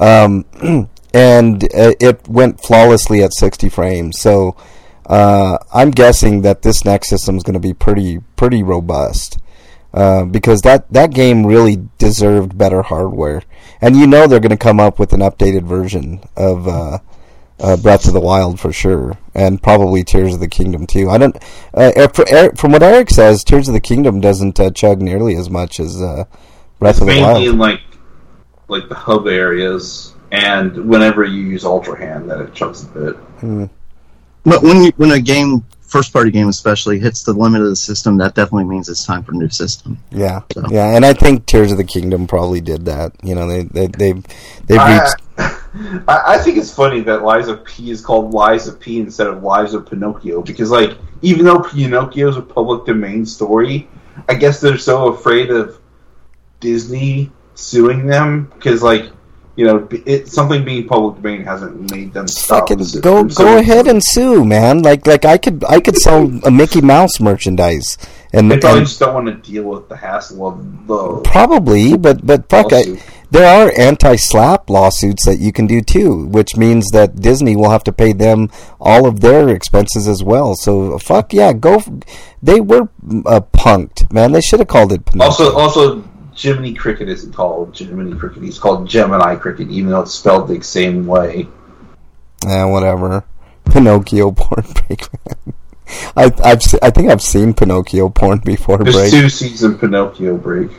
And it went flawlessly at 60 frames. So I'm guessing that this next system is going to be pretty robust because that game really deserved better hardware. And they're going to come up with an updated version of Breath of the Wild for sure, and probably Tears of the Kingdom too. I don't. From what Eric says, Tears of the Kingdom doesn't chug nearly as much as Breath of the Wild. Mainly in like the hub areas. And whenever you use Ultra Hand, then it chugs a bit. But when a game, first party game especially, hits the limit of the system, that definitely means it's time for a new system. Yeah, so. Yeah, and I think Tears of the Kingdom probably did that. They've reached. I think it's funny that Lies of P is called Lies of P instead of Lives of Pinocchio because, like, even though Pinocchio is a public domain story, I guess they're so afraid of Disney suing them because, like. Something being public domain hasn't made them stop. Fucking go ahead and sue, man. Like I could sell a Mickey Mouse merchandise, and they probably just don't want to deal with the hassle of the probably. But fuck, there are anti-slap lawsuits that you can do too, which means that Disney will have to pay them all of their expenses as well. So fuck yeah, go. They were punked, man. They should have called it Pinocchio. Also. Jiminy Cricket isn't called Jiminy Cricket. He's called Gemini Cricket, even though it's spelled the same way. Whatever. Pinocchio porn break, man. I think I've seen Pinocchio porn before. There's 2 seasons Pinocchio break.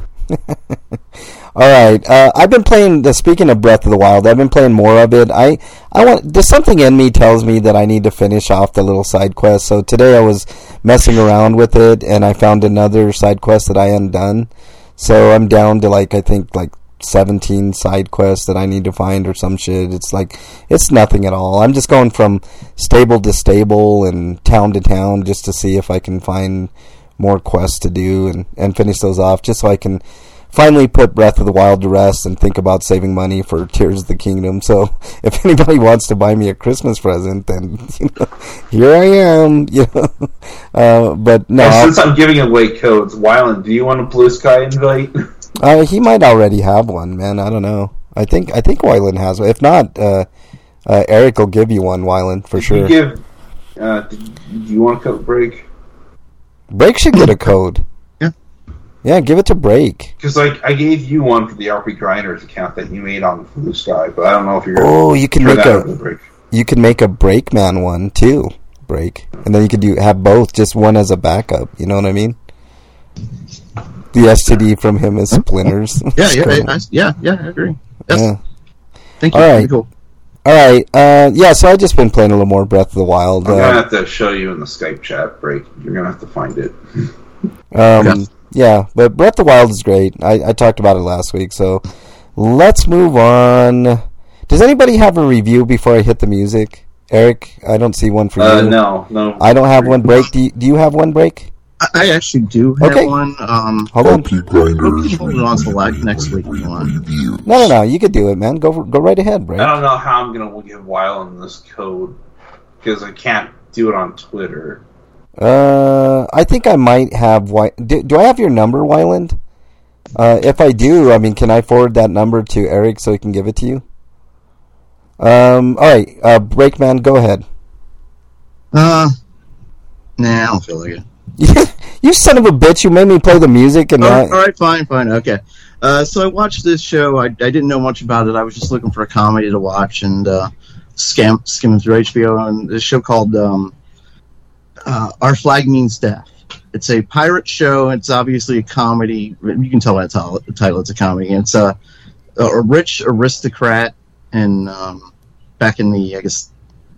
All right. I've been playing. Speaking of Breath of the Wild, I've been playing more of it. I want. There's something in me tells me that I need to finish off the little side quest. So today I was messing around with it, and I found another side quest that I hadn't done. So I'm down to I think 17 side quests that I need to find or some shit. It's nothing at all. I'm just going from stable to stable and town to town just to see if I can find more quests to do and finish those off just so I can finally put Breath of the Wild to rest and think about saving money for Tears of the Kingdom. So if anybody wants to buy me a Christmas present, then here I am. But no. And since I'm giving away codes, Wyland, do you want a Blue Sky invite? He might already have one, man. I don't know. I think Wyland has one. If not, Eric will give you one, Wyland, for sure. Do you want a code Break? Break should get a code. Yeah, give it to Break. Because, I gave you one for the RP Grinders account that you made on Blue Sky, but I don't know if you're. Oh, you can make a Breakman one too, Break, and then you could have both, just one as a backup. You know what I mean? The STD from him is Splinters. Yeah, I agree. Yes. Yeah. Thank you. All right. Cool. All right. So I've just been playing a little more Breath of the Wild. I'm gonna have to show you in the Skype chat, Break. You're gonna have to find it. Yeah, but Breath of the Wild is great. I talked about it last week, so let's move on. Does anybody have a review before I hit the music? Eric, I don't see one for you. No. I don't have one. Break. Do you have one, Break? I actually do have one. Hold on. Hold on until next week if you want. No. You could do it, man. Go right ahead, Break. I don't know how I'm going to give Wyland this code because I can't do it on Twitter. I think I might have. Do I have your number, Wyland? If I do, can I forward that number to Eric so he can give it to you? All right, Breakman, go ahead. Nah, I don't feel like it. You son of a bitch! You made me play the music and all right, fine, okay. So I watched this show. I didn't know much about it. I was just looking for a comedy to watch and skimming through HBO, and this show called Our Flag Means Death. It's a pirate show. It's obviously a comedy. You can tell by the title it's a comedy. It's a rich aristocrat and back in the, I guess,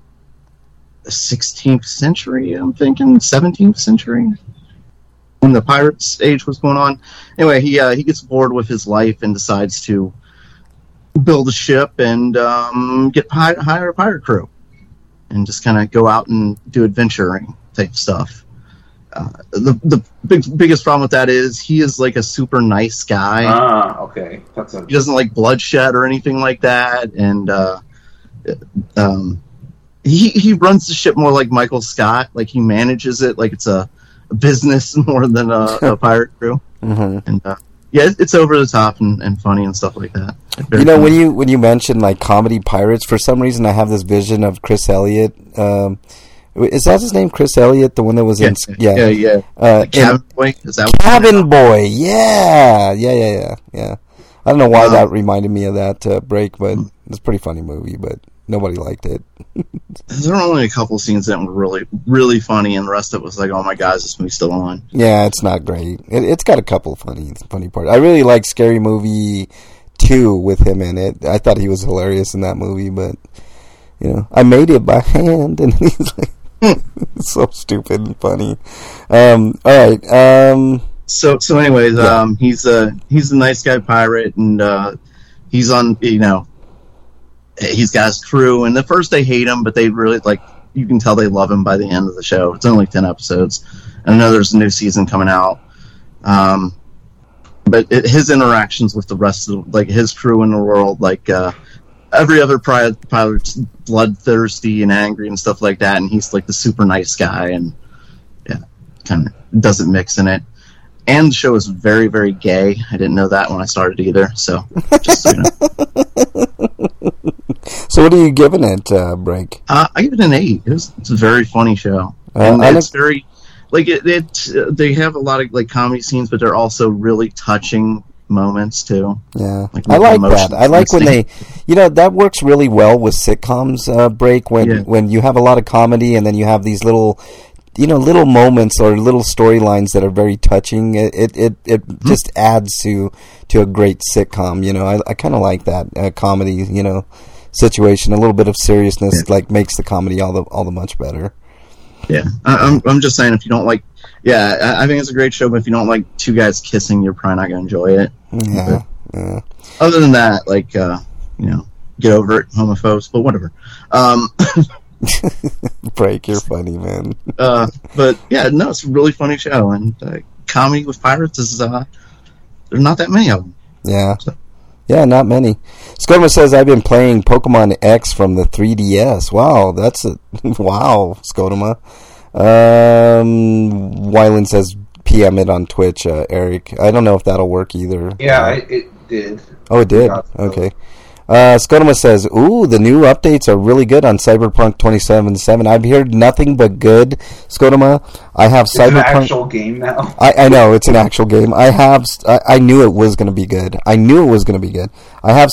16th century, I'm thinking, 17th century, when the Pirates age was going on. Anyway, he gets bored with his life and decides to build a ship and hire a pirate crew and just kind of go out and do adventuring type stuff. The biggest problem with that is he is like a super nice guy. Okay. He doesn't like bloodshed or anything like that, and he runs the ship more like Michael Scott. Like, he manages it like it's a business more than a pirate crew. Mm-hmm. And it's over the top and funny and stuff like that. You know, when you mention like comedy pirates, for some reason I have this vision of Chris Elliott. Is that his name, Chris Elliott? The one that was in... Yeah. Cabin Boy? Is that Cabin Boy, yeah. I don't know why that reminded me of that break, but it's a pretty funny movie, but nobody liked it. There were only a couple scenes that were really, really funny, and the rest of it was like, oh my God, is this movie still on? Yeah, it's not great. It's got a couple of funny parts. I really like Scary Movie 2 with him in it. I thought he was hilarious in that movie, but, you know, I made it by hand, and he's like... so stupid and funny. All right. So anyways, he's a nice guy pirate, and he's on. You know, he's got his crew, and at first they hate him, but they really like. You can tell they love him by the end of the show. It's only 10 episodes, and I know there's a new season coming out. But his interactions with the rest of like his crew in the world, like. Every other pilot's bloodthirsty and angry and stuff like that, and he's like the super nice guy, and kind of doesn't mix in it. And the show is very, very gay. I didn't know that when I started either. So, just so you know. So, what are you giving it, Break? I give it an 8. It's a very funny show, and it's very like they have a lot of like comedy scenes, but they're also really touching moments too. Yeah, I like that. I like when they, you know, that works really well with sitcoms. Break when you have a lot of comedy and then you have these little, you know, little moments or little storylines that are very touching. It just adds to a great sitcom. You know, I kind of like that comedy. You know, situation. A little bit of seriousness like makes the comedy all the much better. Yeah, I'm just saying if you don't like. Yeah, I think it's a great show, but if you don't like two guys kissing, you're probably not going to enjoy it. Yeah. Other than that, like, you know, get over it, homophobes, but whatever. Break, you're funny, man. But, yeah, no, it's a really funny show, and comedy with pirates is, there's not that many of them. Yeah. So. Yeah, not many. Scotoma says, I've been playing Pokemon X from the 3DS. Wow, that's a... Wow, Scotoma. Wyland says PM it on Twitch, Eric. I don't know if that'll work either. Yeah, it did. Oh, it did? Okay. Scotoma says, ooh, the new updates are really good on Cyberpunk 2077. I've heard nothing but good, Scotoma. I have Cyberpunk... It's an actual game now. I know, it's an actual game. I knew it was going to be good. I have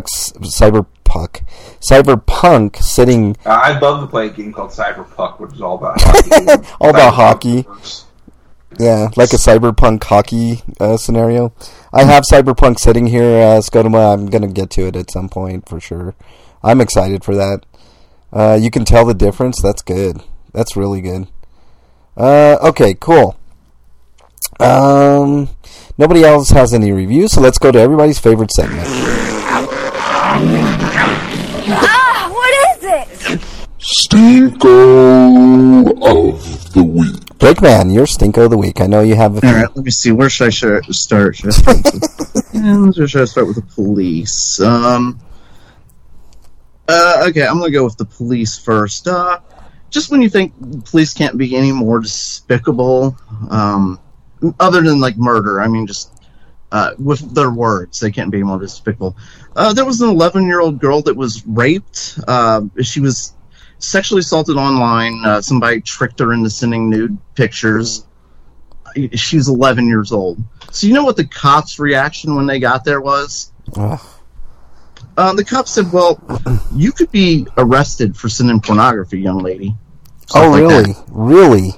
Cyberpunk sitting... I'd love to play a game called Cyberpunk, which is all about hockey. All about hockey. Yeah, like a Cyberpunk hockey scenario. I have Cyberpunk sitting here, Scotoma. I'm going to get to it at some point, for sure. I'm excited for that. You can tell the difference. That's good. That's really good. Okay, cool. Nobody else has any reviews, so let's go to everybody's favorite segment. What is it? Stinko of the Week. Breakman, you're Stinko of the Week. I know you have a few. All right, let me see. Where should I start? Should I start with the police? Okay, I'm going to go with the police first. Just when you think police can't be any more despicable, other than, like, murder. I mean, just with their words, they can't be more despicable. There was an 11-year-old girl that was raped. She was sexually assaulted online. Somebody tricked her into sending nude pictures. She was 11 years old. So you know what the cops' reaction when they got there was? The cops said, well, you could be arrested for sending pornography, young lady. Oh, really? Really?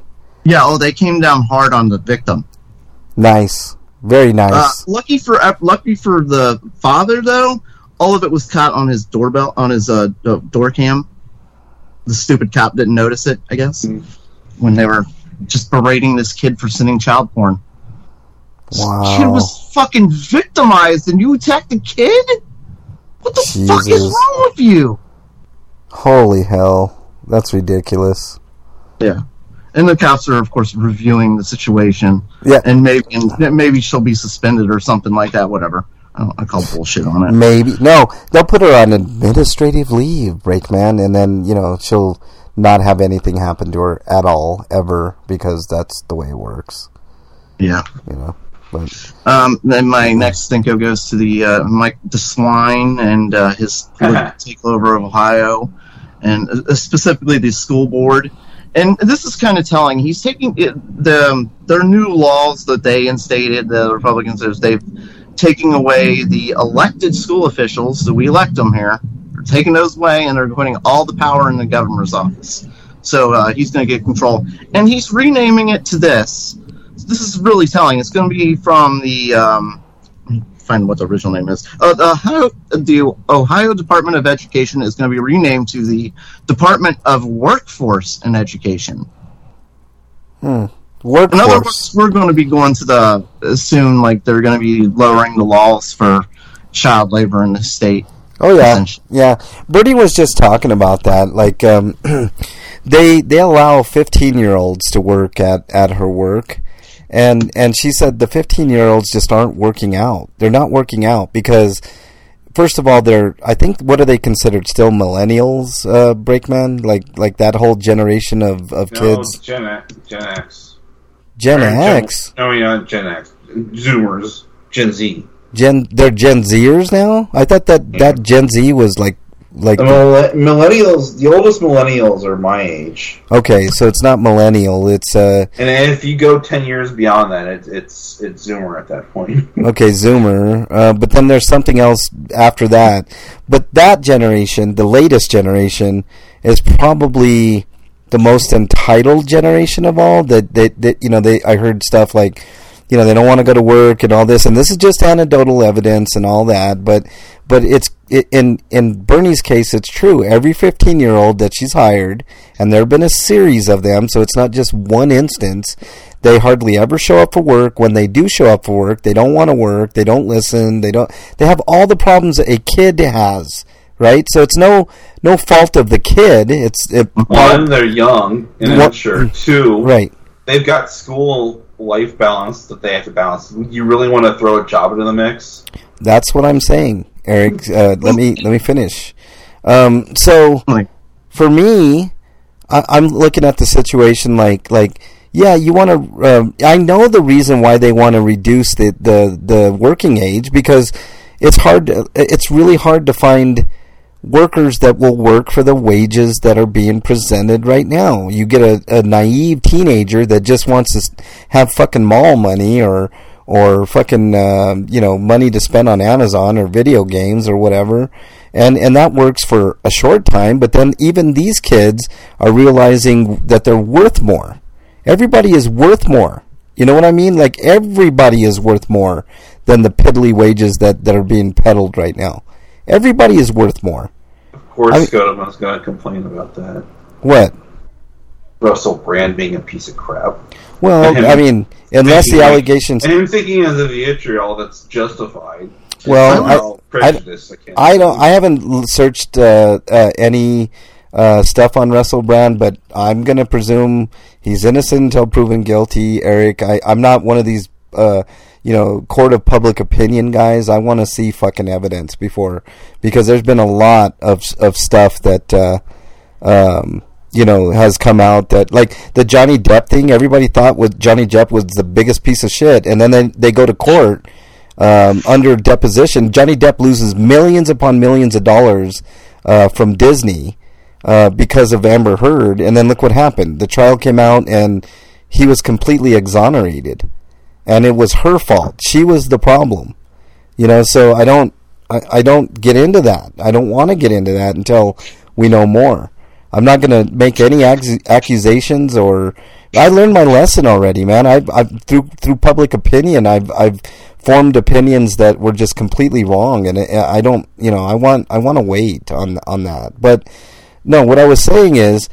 Yeah, they came down hard on the victim. Nice. Very nice. Lucky for the father, though, all of it was caught on his doorbell, on his door cam. The stupid cop didn't notice it, I guess, when they were just berating this kid for sending child porn. Wow. This kid was fucking victimized, and you attacked the kid? What the fuck is wrong with you? Holy hell. That's ridiculous. Yeah. And the cops are, of course, reviewing the situation. Yeah. And maybe she'll be suspended or something like that, whatever. I call bullshit on it. Maybe. No, they'll put her on administrative leave, Breakman, and then, she'll not have anything happen to her at all, ever, because that's the way it works. Yeah. But then my next thinko goes to the Mike DeSwine and his political takeover of Ohio, and specifically the school board. And this is kind of telling. He's taking their new laws that they instated, the Republicans, they've taking away the elected school officials, so we elect them here. They're taking those away, and they're putting all the power in the governor's office. So he's going to get control. And he's renaming it to this. This is really telling. It's going to be from the... find what the original name is. The Ohio Department of Education is going to be renamed to the Department of Workforce and Education. Workforce. In other words, we're going to be going to soon, like they're going to be lowering the laws for child labor in the state. Oh yeah, yeah. Bertie was just talking about that. Like, they allow 15-year-olds to work at her work, and she said the 15-year-olds just aren't working out. They're not working out because, first of all, I think, what are they considered? Still millennials, Breakman? Like that whole generation of kids? Gen X. Gen X? Gen X. Zoomers. Gen Z. They're Gen Zers now? I thought that Gen Z was like the millennials. The oldest millennials are my age. Okay, so it's not millennial. It's and if you go 10 years beyond that, it's Zoomer at that point. Okay, Zoomer. But then there's something else after that. But that generation, the latest generation, is probably the most entitled generation of all. I heard stuff like, they don't want to go to work and all this, and this is just anecdotal evidence and all that. But in Bernie's case, it's true. Every 15-year-old that she's hired, and there have been a series of them, so it's not just one instance. They hardly ever show up for work. When they do show up for work, they don't want to work. They don't listen. They have all the problems that a kid has. Right, so it's no fault of the kid. One, they're young and immature. Two, right, they've got school life balance that they have to balance. You really want to throw a job into the mix? That's what I'm saying, Eric. Let me finish. So for me, I'm looking at the situation like yeah, you want to. I know the reason why they want to reduce the working age, because it's really hard to find workers that will work for the wages that are being presented right now. You get a naive teenager that just wants to have fucking mall money or fucking money to spend on Amazon or video games or whatever, and that works for a short time. But then even these kids are realizing that they're worth more. Everybody is worth more. You know what I mean? Like, everybody is worth more than the piddly wages that are being peddled right now. Everybody is worth more. Of course, Scotoma's going to complain about that. What? Russell Brand being a piece of crap. Well, unless the allegations... And him thinking of the vitriol that's justified. Well, I haven't searched any stuff on Russell Brand, but I'm going to presume he's innocent until proven guilty, Eric. I'm not one of these... court of public opinion guys. I want to see fucking evidence because there's been a lot of stuff that has come out, that, like, the Johnny Depp thing. Everybody thought Johnny Depp was the biggest piece of shit, and then they go to court under deposition. Johnny Depp loses millions upon millions of dollars from Disney because of Amber Heard, and then look what happened. The trial came out, and he was completely exonerated. And it was her fault. She was the problem. So I don't get into that. I don't want to get into that until we know more. I'm not going to make any accusations or I learned my lesson already, man. I've through public opinion, I've formed opinions that were just completely wrong, and I don't, I want to wait on that. But no, what I was saying is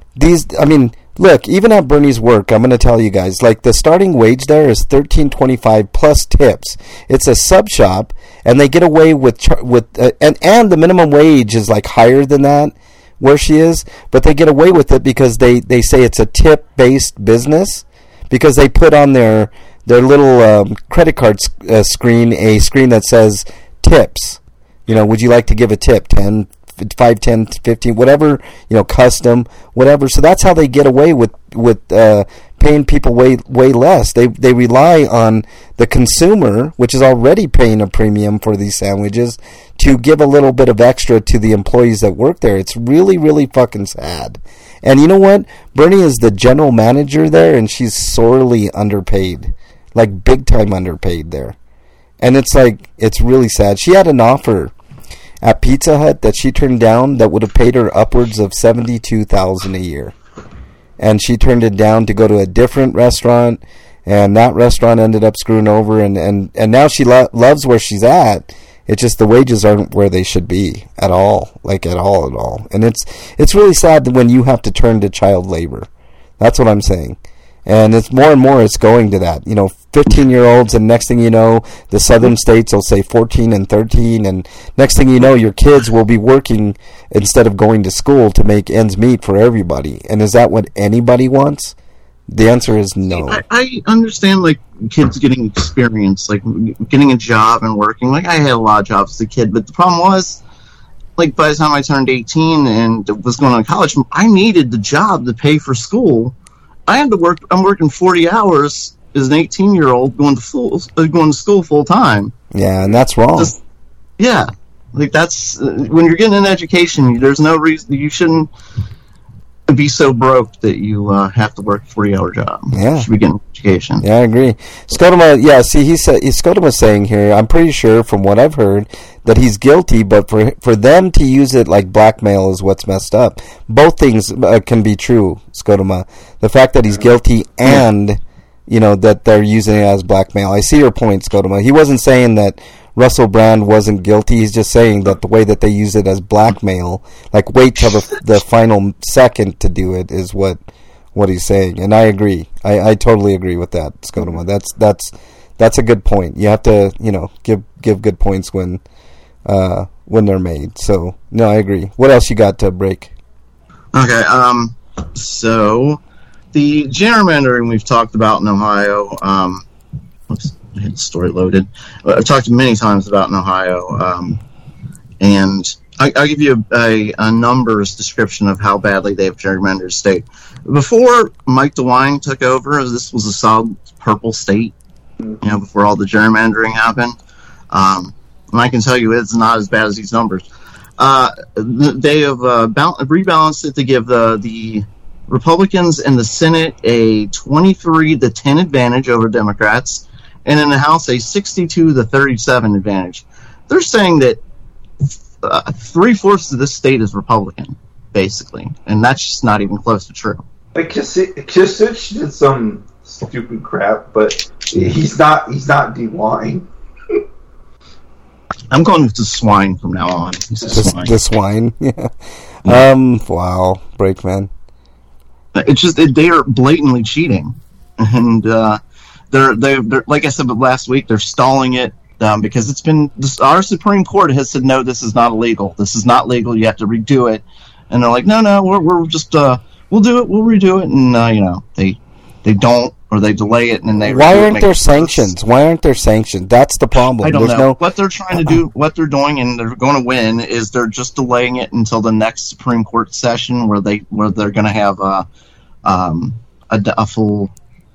look, even at Bernie's work, I'm going to tell you guys, like, the starting wage there is $13.25 plus tips. It's a sub shop, and they get away with and the minimum wage is like higher than that where she is, but they get away with it because they say it's a tip-based business, because they put on their little credit card screen a screen that says tips. Would you like to give a tip? 10, 5, 10, 15, whatever, custom, whatever. So that's how they get away with paying people way less. They rely on the consumer, which is already paying a premium for these sandwiches, to give a little bit of extra to the employees that work there. It's really, really fucking sad. And you know what? Bernie is the general manager there, and she's sorely underpaid. Like, big time underpaid there. And it's really sad. She had an offer at Pizza Hut that she turned down that would have paid her upwards of $72,000 a year. And she turned it down to go to a different restaurant, and that restaurant ended up screwing over, and now she loves where she's at. It's just the wages aren't where they should be at all, like at all. And it's really sad when you have to turn to child labor. That's what I'm saying. And it's more and more it's going to that. 15-year-olds, and next thing you know, the southern states will say 14 and 13, and next thing you know, your kids will be working instead of going to school to make ends meet for everybody. And is that what anybody wants? The answer is no. I understand, like, kids getting experience, like getting a job and working. Like, I had a lot of jobs as a kid, but the problem was, like, by the time I turned 18 and was going to college, I needed the job to pay for school. I had to work. I'm working 40 hours as an 18-year-old going to school full time. Yeah, and that's wrong. Yeah, like, that's when you're getting an education. There's no reason you shouldn't be so broke that you have to work a 40-hour job. Yeah, you should be getting education. Yeah, I agree. Scotoma. Yeah, see, Scotoma's saying here. I'm pretty sure from what I've heard that he's guilty, but for them to use it like blackmail is what's messed up. Both things can be true, Scotoma. The fact that he's guilty and, that they're using it as blackmail. I see your point, Scotoma. He wasn't saying that Russell Brand wasn't guilty. He's just saying that the way that they use it as blackmail, like wait till the final second to do it, is what he's saying. And I agree. I totally agree with that, Scotoma. That's a good point. You have to, give good points when they're made. So, no, I agree. What else you got to break? Okay, so the gerrymandering we've talked about in Ohio, oops, I had the story loaded. I've talked many times about in Ohio, and I'll give you a numbers description of how badly they have gerrymandered the state. Before Mike DeWine took over, this was a solid purple state, before all the gerrymandering happened. And I can tell you it's not as bad as these numbers. They have rebalanced it to give the Republicans in the Senate a 23-10 advantage over Democrats, and in the House a 62-37 advantage. They're saying that 3/4 of this state is Republican, basically, and that's just not even close to true. Like Kasich did some stupid crap, but he's not DeWine. I'm going with the swine from now on. The swine. Yeah. Wow, Breakman. It's just they are blatantly cheating, and they're like I said last week, they're stalling it because it's been our Supreme Court has said no, this is not illegal. This is not legal. You have to redo it, and they're like, no, we're just we'll do it, we'll redo it, and they don't. Or they delay it, and then they. Why aren't there sanctions? Why aren't there sanctions? That's the problem. I don't know. What they're trying to do, what they're doing, and they're going to win, is they're just delaying it until the next Supreme Court session, where they're going to have a full.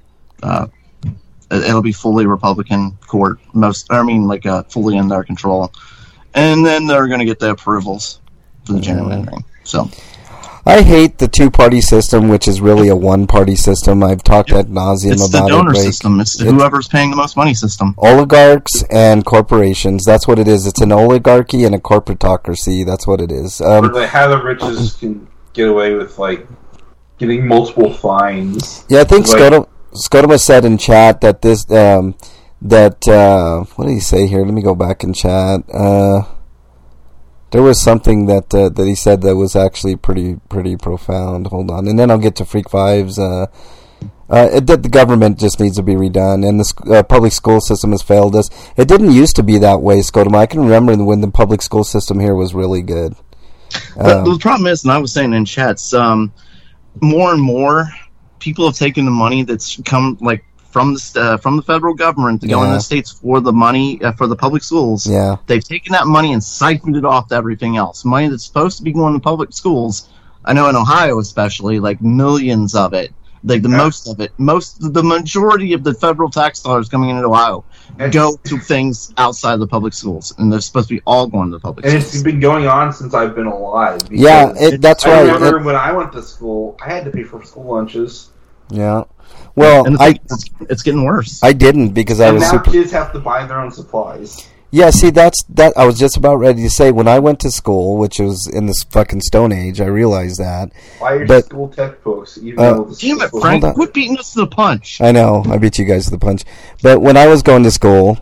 It'll be fully Republican court. Fully in their control, and then they're going to get the approvals for the gerrymandering. So. I hate the two-party system, which is really a one-party system. I've talked ad nauseum about it. It's the donor system. It's whoever's paying the most money system. Oligarchs and corporations. That's what it is. It's an oligarchy and a corporatocracy. That's what it is. Where how the riches can get away with, like, getting multiple fines. Yeah, I think Like- Scotoma said in chat that this what did he say here? Let me go back in chat. There was something that he said that was actually pretty profound. Hold on, and then I'll get to Freak Fives. That the government just needs to be redone, and the public school system has failed us. It didn't used to be that way, Scotoma. I can remember when the public school system here was really good. But the problem is, and I was saying in chats, more and more people have taken the money that's come like from the federal government to go into the states for the money for the public schools. Yeah. They've taken that money and siphoned it off to everything else. Money that's supposed to be going to public schools. I know in Ohio especially, like millions of it. Like the majority of the federal tax dollars coming into Ohio go to things outside of the public schools, and they're supposed to be all going to the public schools. It's been going on since I've been alive. Yeah, that's I right. remember when I went to school, I had to pay for school lunches. Yeah. Well, And it's getting worse. I didn't because I And was now super. kids have to buy their own supplies. Yeah, see, that I was just about ready to say when I went to school, which was in this fucking Stone Age. I realized that. Buy your But- school textbooks. Even though the Damn it, school- Frank! on. Quit beating us to the punch. I know. I beat you guys to the punch. But when I was going to school,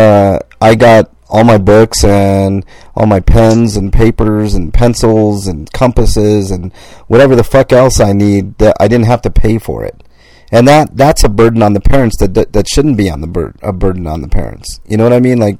I got all my books and all my pens and papers and pencils and compasses and whatever the fuck else I need. That I didn't have to pay for it. And that's a burden on the parents that shouldn't be on a burden on the parents. You know what I mean? Like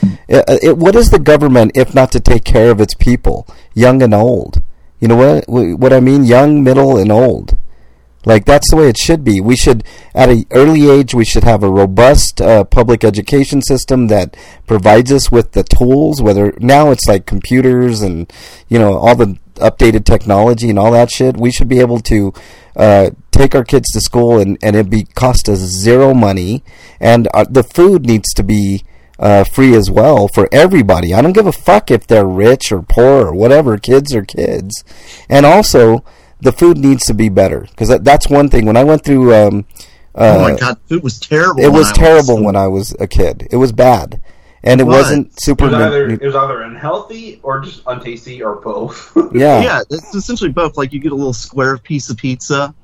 what is the government if not to take care of its people, young and old? You know what I mean? Young, middle, and old. Like that's the way it should be. We should, at an early age, we should have a robust public education system that provides us with the tools. Whether now it's like computers and all the updated technology and all that shit. We should be able to take our kids to school and it cost us zero money, and the food needs to be free as well for everybody. I don't give a fuck if they're rich or poor or whatever. Kids are kids, and also the food needs to be better because that's one thing. When I went through, Oh my god, food was terrible. it was terrible when I was a kid. It was bad, and it wasn't super. It was either unhealthy or just untasty or both. Yeah, it's essentially both. Like you get a little square piece of pizza,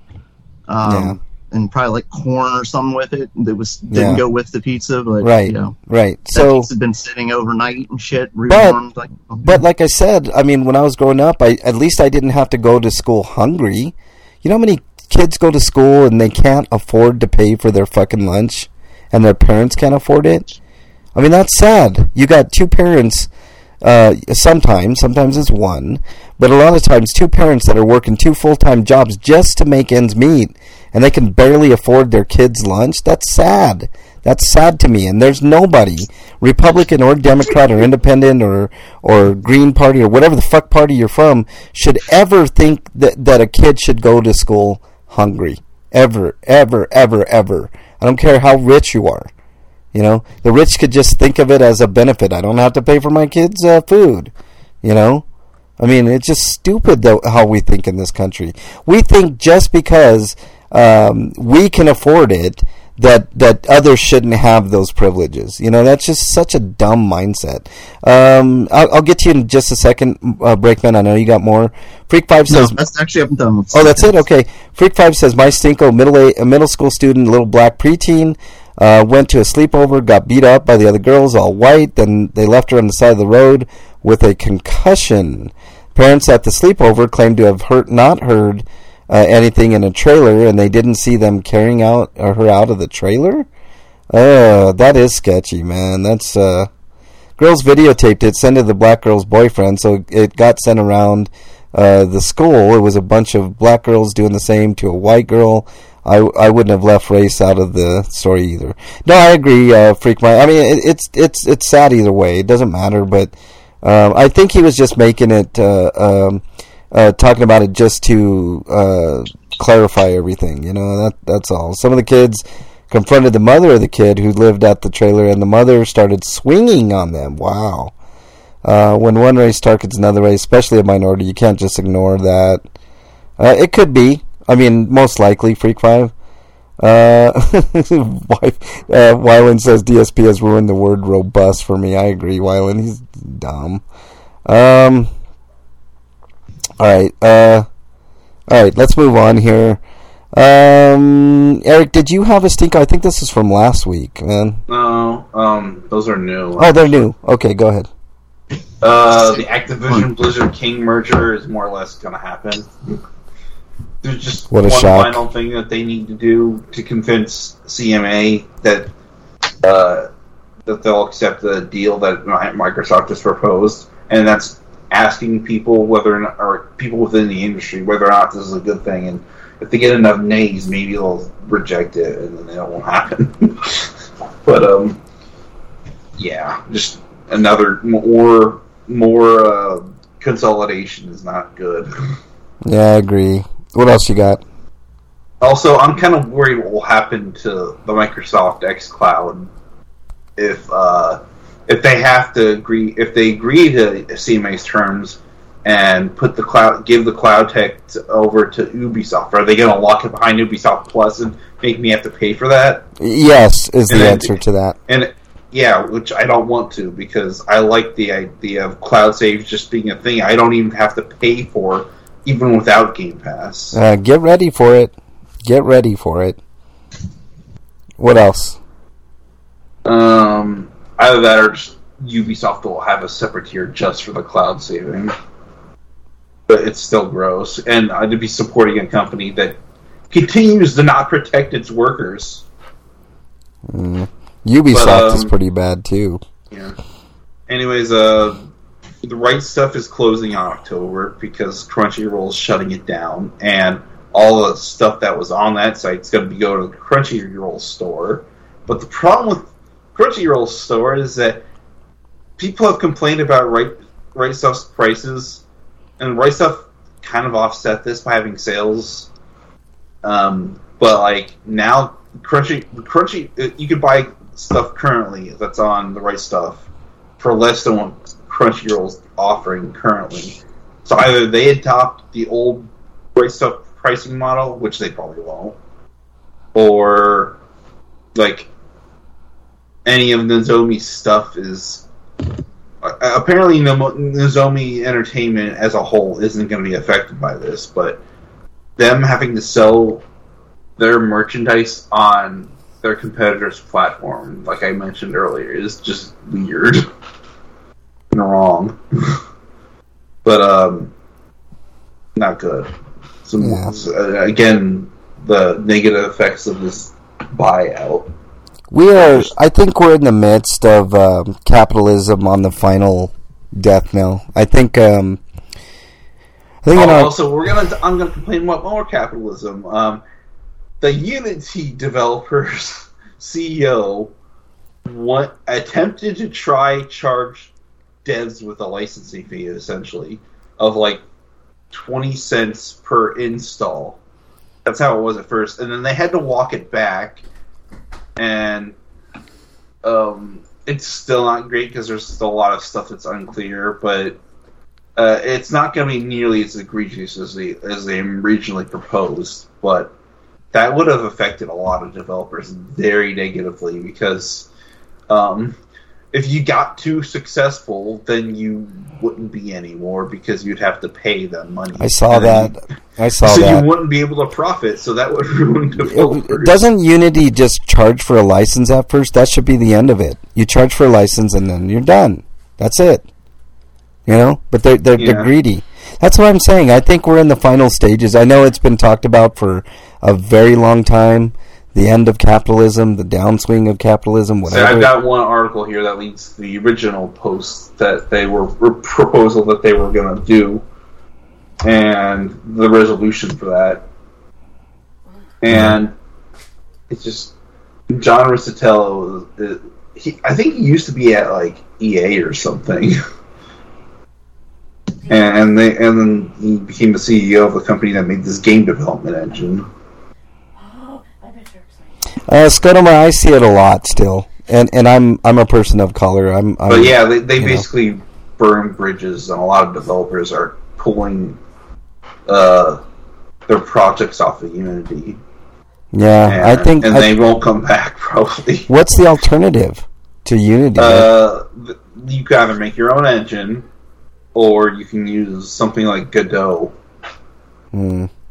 and probably like corn or something with it. That didn't go with the pizza, but right. that So pizza had been sitting overnight and shit, rewarmed. But like I said, I mean, when I was growing up, at least I didn't have to go to school hungry. You know how many kids go to school and they can't afford to pay for their fucking lunch, and their parents can't afford it? I mean, that's sad. You got two parents. Sometimes it's one, but a lot of times two parents that are working two full-time jobs just to make ends meet, and they can barely afford their kids' lunch. That's sad. That's sad to me. And there's nobody, Republican or Democrat or Independent or Green Party or whatever the fuck party you're from, should ever think that a kid should go to school hungry. Ever, ever, ever, ever. I don't care how rich you are. The rich could just think of it as a benefit. I don't have to pay for my kids' food. I mean, it's just stupid how we think in this country. We think just because we can afford it that others shouldn't have those privileges. That's just such a dumb mindset. I'll get to you in just a second, Breakman. I know you got more. Freak 5 says... No, that's actually up and done. Oh, that's it? Okay. Freak 5 says, my stinko, middle school student, little black preteen, went to a sleepover, got beat up by the other girls, all white. Then they left her on the side of the road with a concussion. Parents at the sleepover claimed to have not heard anything in a trailer, and they didn't see them carrying her out of the trailer. That is sketchy, man. That's girls videotaped it, sent it to the black girl's boyfriend, so it got sent around the school. It was a bunch of black girls doing the same to a white girl. I wouldn't have left race out of the story either. No, I agree, Freak Mike. I mean, it's sad either way. It doesn't matter, but I think he was just making it, talking about it just to clarify everything. That's all. Some of the kids confronted the mother of the kid who lived at the trailer, and the mother started swinging on them. Wow. When one race targets another race, especially a minority, you can't just ignore that. It could be. I mean, most likely, Freak 5. Wyland says DSP has ruined the word robust for me. I agree, Wyland. He's dumb. All right. All right, let's move on here. Eric, did you have a stink? I think this is from last week, man. No, those are new. Oh, they're new. Okay, go ahead. The Activision Blizzard King merger is more or less going to happen. There's just What a one shock. final thing that they need to do to convince CMA that they'll accept the deal that Microsoft has proposed, and that's asking people whether or not, or people within the industry, whether or not this is a good thing. And if they get enough nays, maybe they'll reject it, and then it won't happen. But yeah, just another more consolidation is not good. Yeah, I agree. What else you got? Also, I'm kind of worried what will happen to the Microsoft xCloud if they have to agree, if they agree to CMA's terms and put the cloud, give the cloud tech over to Ubisoft. Are they going to lock it behind Ubisoft Plus and make me have to pay for that? Yes, is the answer to that. And yeah, which I don't want to, because I like the idea of cloud saves just being a thing I don't even have to pay for, even without Game Pass. Get ready for it. Get ready for it. What else? Either that or just Ubisoft will have a separate tier just for the cloud saving. But it's still gross. And I'd be supporting a company that continues to not protect its workers. Ubisoft is pretty bad, too. Yeah. Anyways, the Right Stuff is closing in October because Crunchyroll is shutting it down. And all the stuff that was on that site is going to go to the Crunchyroll store. But the problem with Crunchyroll's store is that people have complained about Right Stuff's prices, and Right Stuff kind of offset this by having sales. But like now, Crunchy, you can buy stuff currently that's on the Right Stuff for less than what Crunchyroll's offering currently. So either they adopt the old Right Stuff pricing model, which they probably won't, or like any of Nozomi's stuff is apparently Nozomi Entertainment as a whole isn't going to be affected by this, but them having to sell their merchandise on their competitor's platform, like I mentioned earlier, is just weird and wrong. But not good. So, again, the negative effects of this buyout. I think we're in the midst of capitalism on the final death knell. I think. Also, I'm gonna complain about more capitalism. The Unity developers CEO attempted to charge devs with a licensing fee, essentially, of like 20 cents per install. That's how it was at first, and then they had to walk it back. And it's still not great because there's still a lot of stuff that's unclear, but it's not going to be nearly as egregious as they originally proposed. But that would have affected a lot of developers very negatively because if you got too successful, then you wouldn't be anymore because you'd have to pay them money. I saw that. So you wouldn't be able to profit, so that would ruin developers. Doesn't Unity just charge for a license at first? That should be the end of it. You charge for a license and then you're done. That's it. You know? But they're greedy. That's what I'm saying. I think we're in the final stages. I know it's been talked about for a very long time. The end of capitalism, the downswing of capitalism, whatever. So I've got one article here that leads to the original post that they were proposal that they were going to do, and the resolution for that. And it's just John Riccitello. I think he used to be at like EA or something, and then he became the CEO of the company that made this game development engine. Scudamore, I see it a lot still, and I'm a person of color. But yeah, they basically burn bridges, and a lot of developers are pulling their projects off of Unity. Yeah, I think they won't come back probably. What's the alternative to Unity? You can either make your own engine, or you can use something like Godot.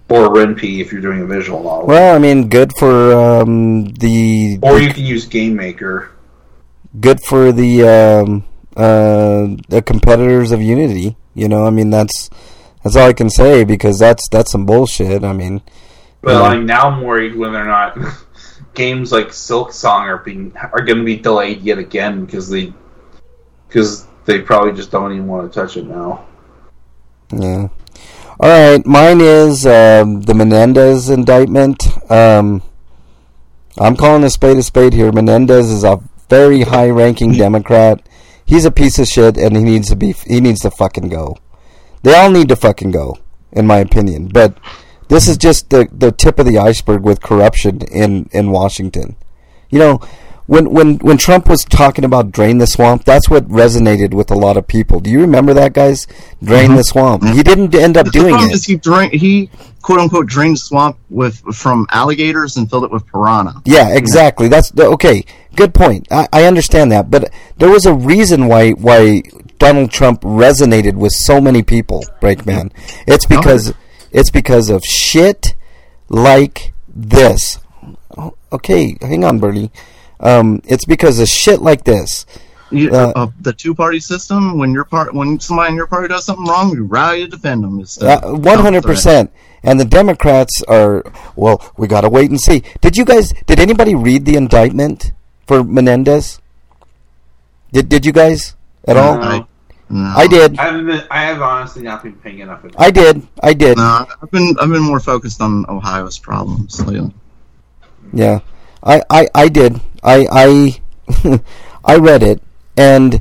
Or RenP if you're doing a visual novel. Well, I mean, good for the... Or you can use GameMaker. Good for the competitors of Unity. You know, I mean, that's all I can say, because that's some bullshit. I mean... Well, I'm now worried whether or not games like Silksong are going to be delayed yet again because they probably just don't even want to touch it now. Yeah. All right, mine is the Menendez indictment. I'm calling a spade here. Menendez is a very high-ranking Democrat. He's a piece of shit, and he needs to fucking go. They all need to fucking go, in my opinion. But this is just the tip of the iceberg with corruption in Washington. You know, when Trump was talking about drain the swamp, that's what resonated with a lot of people. Do you remember that, guys? Drain the swamp. He didn't end up doing it. He quote unquote drained the swamp from alligators and filled it with piranha. Yeah, exactly. That's okay. Good point. I understand that, but there was a reason why Donald Trump resonated with so many people, Breakman. It's because of shit like this. Okay, hang on, Bernie. It's because of shit like this. The two-party system. When somebody in your party does something wrong, you rally to defend them. 100%. And the Democrats are, well, we got to wait and see. Did anybody read the indictment for Menendez? Did you guys at all? No. I did. I have honestly not been paying enough attention. I did. No, I've been more focused on Ohio's problems lately. Yeah, I did. I read it, and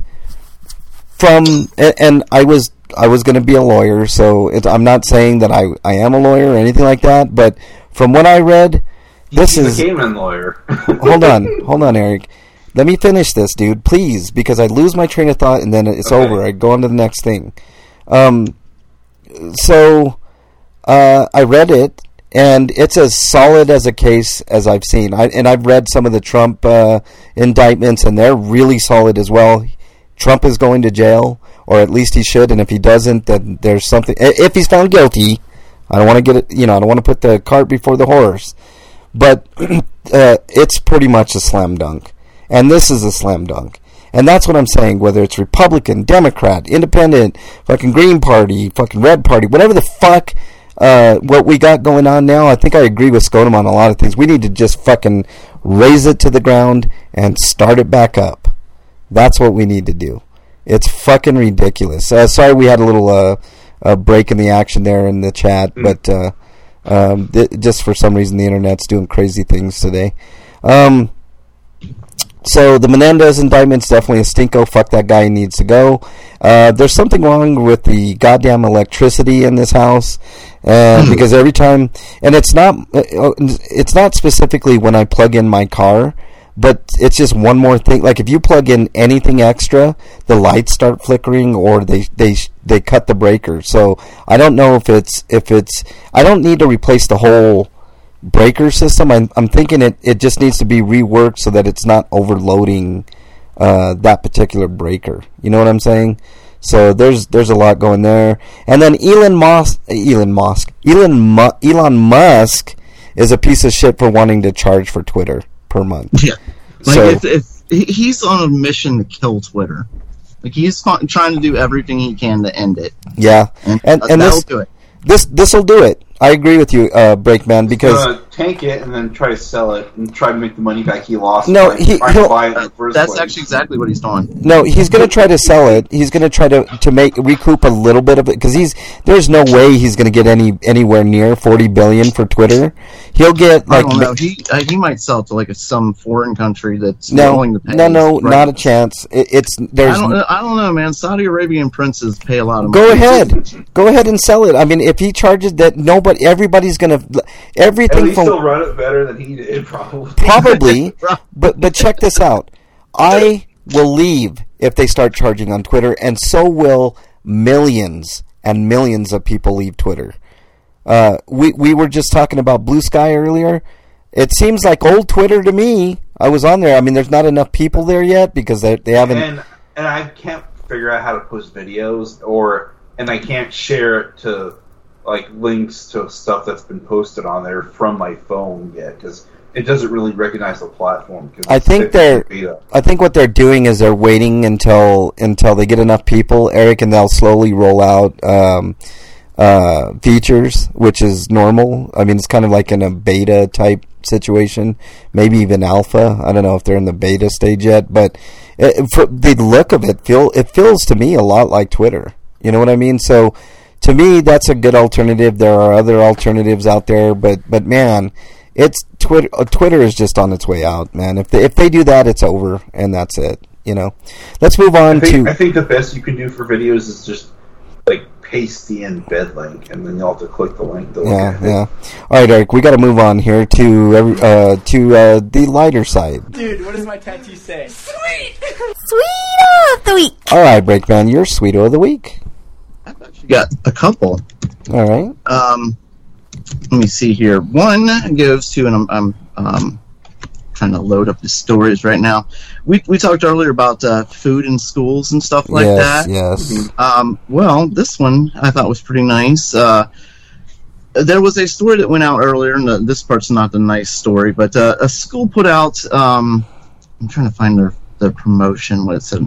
I was going to be a lawyer, so I'm not saying that I am a lawyer or anything like that. But from what I read, this is a Cayman lawyer. Hold on, Eric. Let me finish this, dude, please, because I lose my train of thought and then it's over. I go on to the next thing. So I read it, and it's as solid as a case as I've seen. I've read some of the Trump indictments, and they're really solid as well. Trump is going to jail, or at least he should, and if he doesn't, then there's something. If he's found guilty, I don't want to get it. I don't want to put the cart before the horse, but it's pretty much a slam dunk. And this is a slam dunk. And that's what I'm saying, whether it's Republican, Democrat, Independent, fucking Green Party, fucking Red Party, whatever the fuck what we got going on now, I think I agree with Skodom on a lot of things. We need to just fucking raise it to the ground and start it back up. That's what we need to do. It's fucking ridiculous. Sorry we had a little break in the action there in the chat, but just for some reason the internet's doing crazy things today. So the Menendez indictment's definitely a stinko. Fuck that guy, he needs to go. There's something wrong with the goddamn electricity in this house, because every time, and it's not specifically when I plug in my car, but it's just one more thing. Like if you plug in anything extra, the lights start flickering, or they cut the breaker. So I don't know if it's I don't need to replace the whole breaker system. I'm thinking it just needs to be reworked so that it's not overloading that particular breaker. You know what I'm saying? So there's a lot going there. And then Elon Musk is a piece of shit for wanting to charge for Twitter per month. Yeah, like if he's on a mission to kill Twitter. Like he's trying to do everything he can to end it. Yeah, and that'll do it. This'll do it. I agree with you, Breakman, because tank it and then try to sell it and try to make the money back he lost. No, he'll buy it in the first that's place. actually exactly what he's doing. No, he's going to try to sell it. He's going to try to recoup a little bit of it, because there's no way he's going to get anywhere near $40 billion for Twitter. He'll get like, I don't know. He might sell it to like some foreign country that's no, willing to pay. No, not a chance. I don't know, man. Saudi Arabian princes pay a lot of money. Go ahead and sell it. I mean, if he charges that, everybody's going to everything. At least he'll run it better than he did, probably. Probably, but check this out. I will leave if they start charging on Twitter, and so will millions and millions of people leave Twitter. We were just talking about Blue Sky earlier. It seems like old Twitter to me. I was on there. I mean, there's not enough people there yet because they haven't. And I can't figure out how to post videos, and I can't share it to like links to stuff that's been posted on there from my phone yet, because it doesn't really recognize the platform. I think what they're doing is they're waiting until they get enough people, Eric, and they'll slowly roll out features, which is normal. I mean, it's kind of like in a beta type situation, maybe even alpha. I don't know if they're in the beta stage yet, but for the look of it, it feels to me a lot like Twitter. You know what I mean? So to me, that's a good alternative. There are other alternatives out there, but man, it's Twitter. Twitter is just on its way out, man. If they do that, it's over, and that's it. You know. Let's move on I think the best you can do for videos is just like paste the embed link, and then you'll have to click the link to look at it. Yeah. All right, Eric, we got to move on here to the lighter side. Dude, what does my tattoo say? Sweet! Sweeto of the week! All right, Breakman, you're Sweeto of the week. I've actually got a couple. All right. Let me see here. One goes to, and I'm trying to load up the stories right now. We talked earlier about food in schools and stuff like that. Yes. Well, this one I thought was pretty nice. There was a story that went out earlier, and this part's not the nice story, but a school put out. I'm trying to find their promotion. What it said.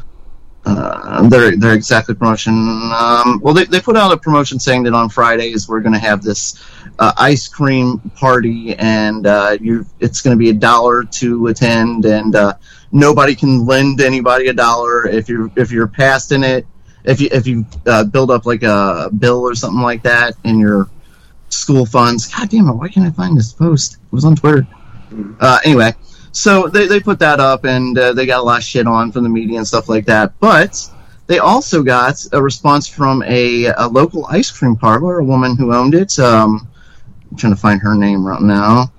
Their exact promotion. Well, they put out a promotion saying that on Fridays we're going to have this ice cream party, and it's going to be $1 to attend, and nobody can lend anybody $1 if you're passed in it. If you build up like a bill or something like that in your school funds. God damn it! Why can't I find this post? It was on Twitter. Anyway. So they put that up, and they got a lot of shit on from the media and stuff like that. But they also got a response from a local ice cream parlor, a woman who owned it. I'm trying to find her name right now.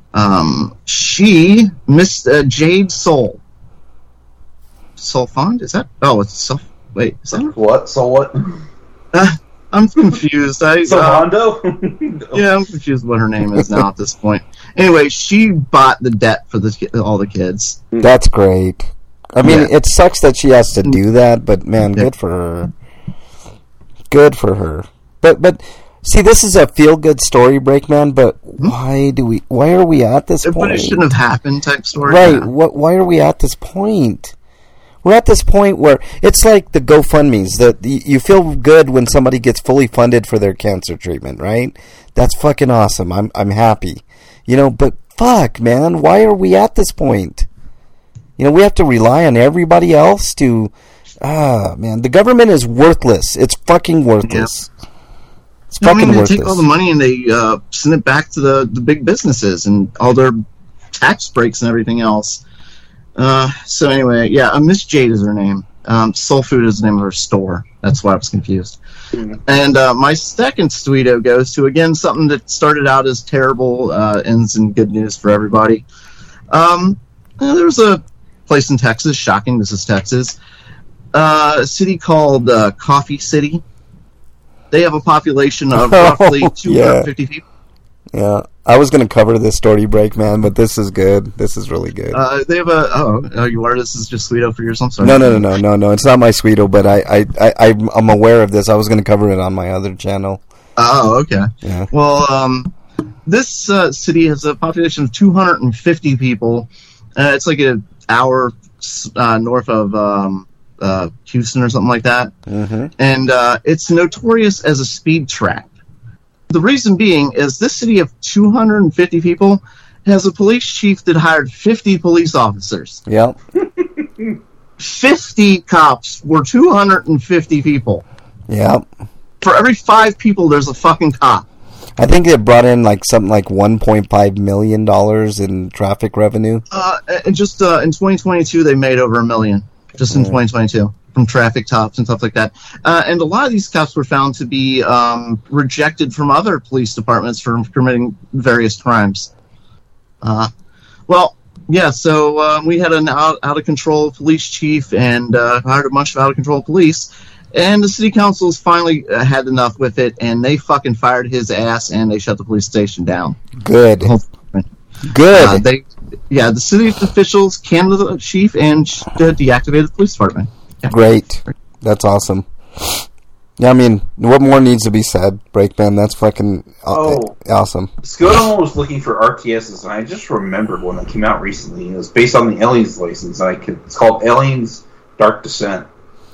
She, Miss Jade Soul. Solfond? Is that? Oh, it's Sol. Wait, is that her? What? So what? I'm confused. Hondo? Yeah, I'm confused what her name is now at this point. Anyway, she bought the debt for all the kids. That's great. I mean, it sucks that she has to do that, but man, good for her. Good for her. But see, this is a feel-good story, Breakman. But why are we at this point? But it shouldn't have happened type story. Right. Yeah. Why are we at this point? We're at this point where it's like the GoFundMes. That you feel good when somebody gets fully funded for their cancer treatment, right? That's fucking awesome. I'm happy. You know, but fuck, man, why are we at this point? You know, we have to rely on everybody else to... man, the government is worthless. It's fucking worthless. Yep. It's fucking worthless. They take all the money and they send it back to the big businesses and all their tax breaks and everything else. So anyway, yeah, Miss Jade is her name. Soul Food is the name of her store. That's why I was confused. And my second Sweeto goes to, again, something that started out as terrible, ends in good news for everybody. There was a place in Texas, shocking, this is Texas, a city called Coffee City. They have a population of roughly 250 people. Yeah, I was going to cover this story break, man, but this is good. This is really good. They have this is just Sweeto for yours. I'm sorry. No. It's not my Sweeto, but I'm aware of this. I was going to cover it on my other channel. Oh, okay. Yeah. Well, this city has a population of 250 people. It's like an hour north of Houston or something like that. Mm-hmm. And it's notorious as a speed trap. The reason being is this city of 250 people has a police chief that hired 50 police officers. Yep. 50 cops were 250 people. Yep. For every 5 people, there's a fucking cop. I think it brought in something like $1.5 million in traffic revenue. And just in 2022, they made over $1 million. Just in 2022. From traffic stops and stuff like that. And a lot of these cops were found to be rejected from other police departments for committing various crimes. So we had an out-of-control police chief and hired a bunch of out-of-control police. And the city council's finally had enough with it, and they fucking fired his ass, and they shut the police station down. Good. Good. The city officials canned the chief and deactivated the police department. Yeah. Great. That's awesome. Yeah, I mean, what more needs to be said, Breakman? That's fucking awesome. Skodom was looking for RTSs, and I just remembered one that came out recently. It was based on the Aliens license. It's called Aliens Dark Descent.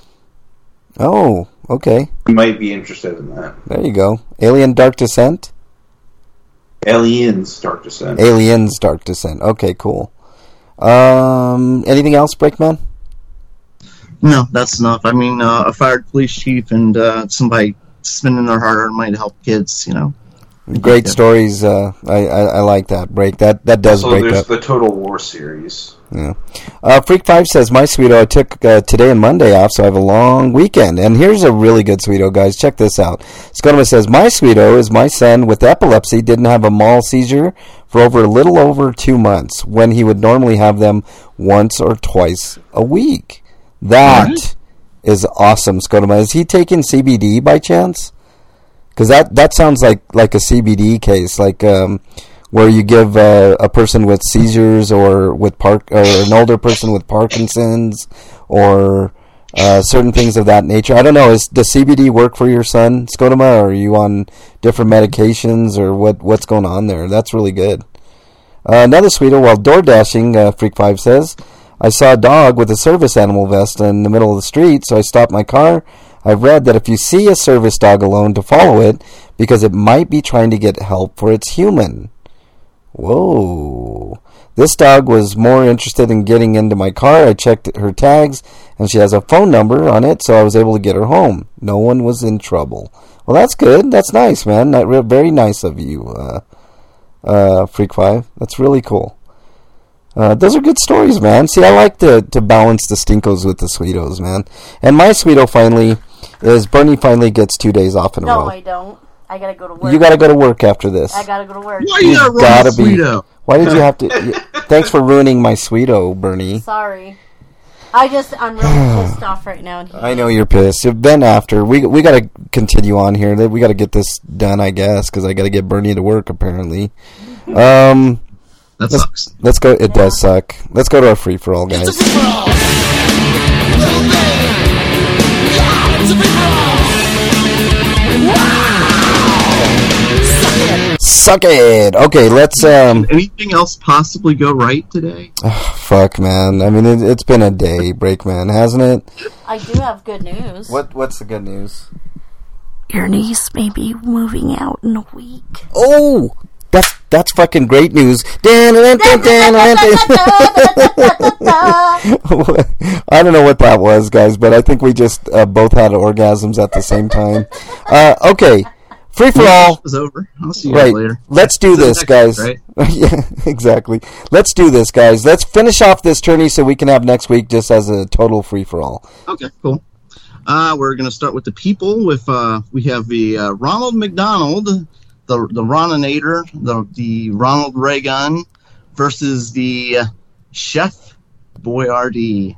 Oh, okay. You might be interested in that. There you go. Alien Dark Descent? Aliens Dark Descent. Aliens Dark Descent. Okay, cool. Anything else, Breakman? No, that's enough. I mean, a fired police chief and somebody spending their hard-earned money to help kids, you know. Great stories. I like that. Break that does break there's up. the Total War series. Yeah. Freak5 says, my Sweeto, I took today and Monday off, so I have a long weekend. And here's a really good Sweeto, guys. Check this out. Skodoma says, my Sweeto is my son with epilepsy didn't have a mall seizure for a little over 2 months when he would normally have them once or twice a week. That is awesome, Skodoma. Is he taking CBD by chance? Because that sounds like a CBD case, like where you give a person with seizures or with or an older person with Parkinson's or certain things of that nature. I don't know. Does CBD work for your son, Skodoma? Or are you on different medications or what's going on there? That's really good. Another Sweeto, while door dashing, Freak5 says, I saw a dog with a service animal vest in the middle of the street, so I stopped my car. I've read that if you see a service dog alone, to follow it, because it might be trying to get help for its human. Whoa. This dog was more interested in getting into my car. I checked her tags, and she has a phone number on it, so I was able to get her home. No one was in trouble. Well, that's good. That's nice, man. Very nice of you, Freak5. That's really cool. Those are good stories, man. See, I like to balance the stinkos with the Sweetos, man. And my Sweeto finally is Bernie finally gets 2 days off in a row. No, I don't. I gotta go to work. You gotta go to work after this. I gotta go to work. Why you gotta Sweeto? Why did you have to? Thanks for ruining my Sweeto, Bernie. Sorry. I'm really pissed off right now. I know you're pissed. Then after, we gotta continue on here. We gotta get this done, I guess, because I gotta get Bernie to work, apparently. That sucks. Let's go. It does suck. Let's go to our free-for-all, guys. Suck it. Okay, let's. Anything else possibly go right today? Fuck, man. I mean, it's been a day, Breakman, hasn't it? I do have good news. What's the good news? Your niece may be moving out in a week. Oh! That's fucking great news. I don't know what that was, guys, but I think we just both had orgasms at the same time. Okay. Free for all is over. I'll see you guys later. Let's do this, guys. Right? Yeah, exactly. Let's do this, guys. Let's finish off this tourney so we can have next week just as a total free for all. Okay, cool. We're going to start with the people. We have the Ronald McDonald, the Roninator, the Ronald Reagan versus the Chef Boyardee.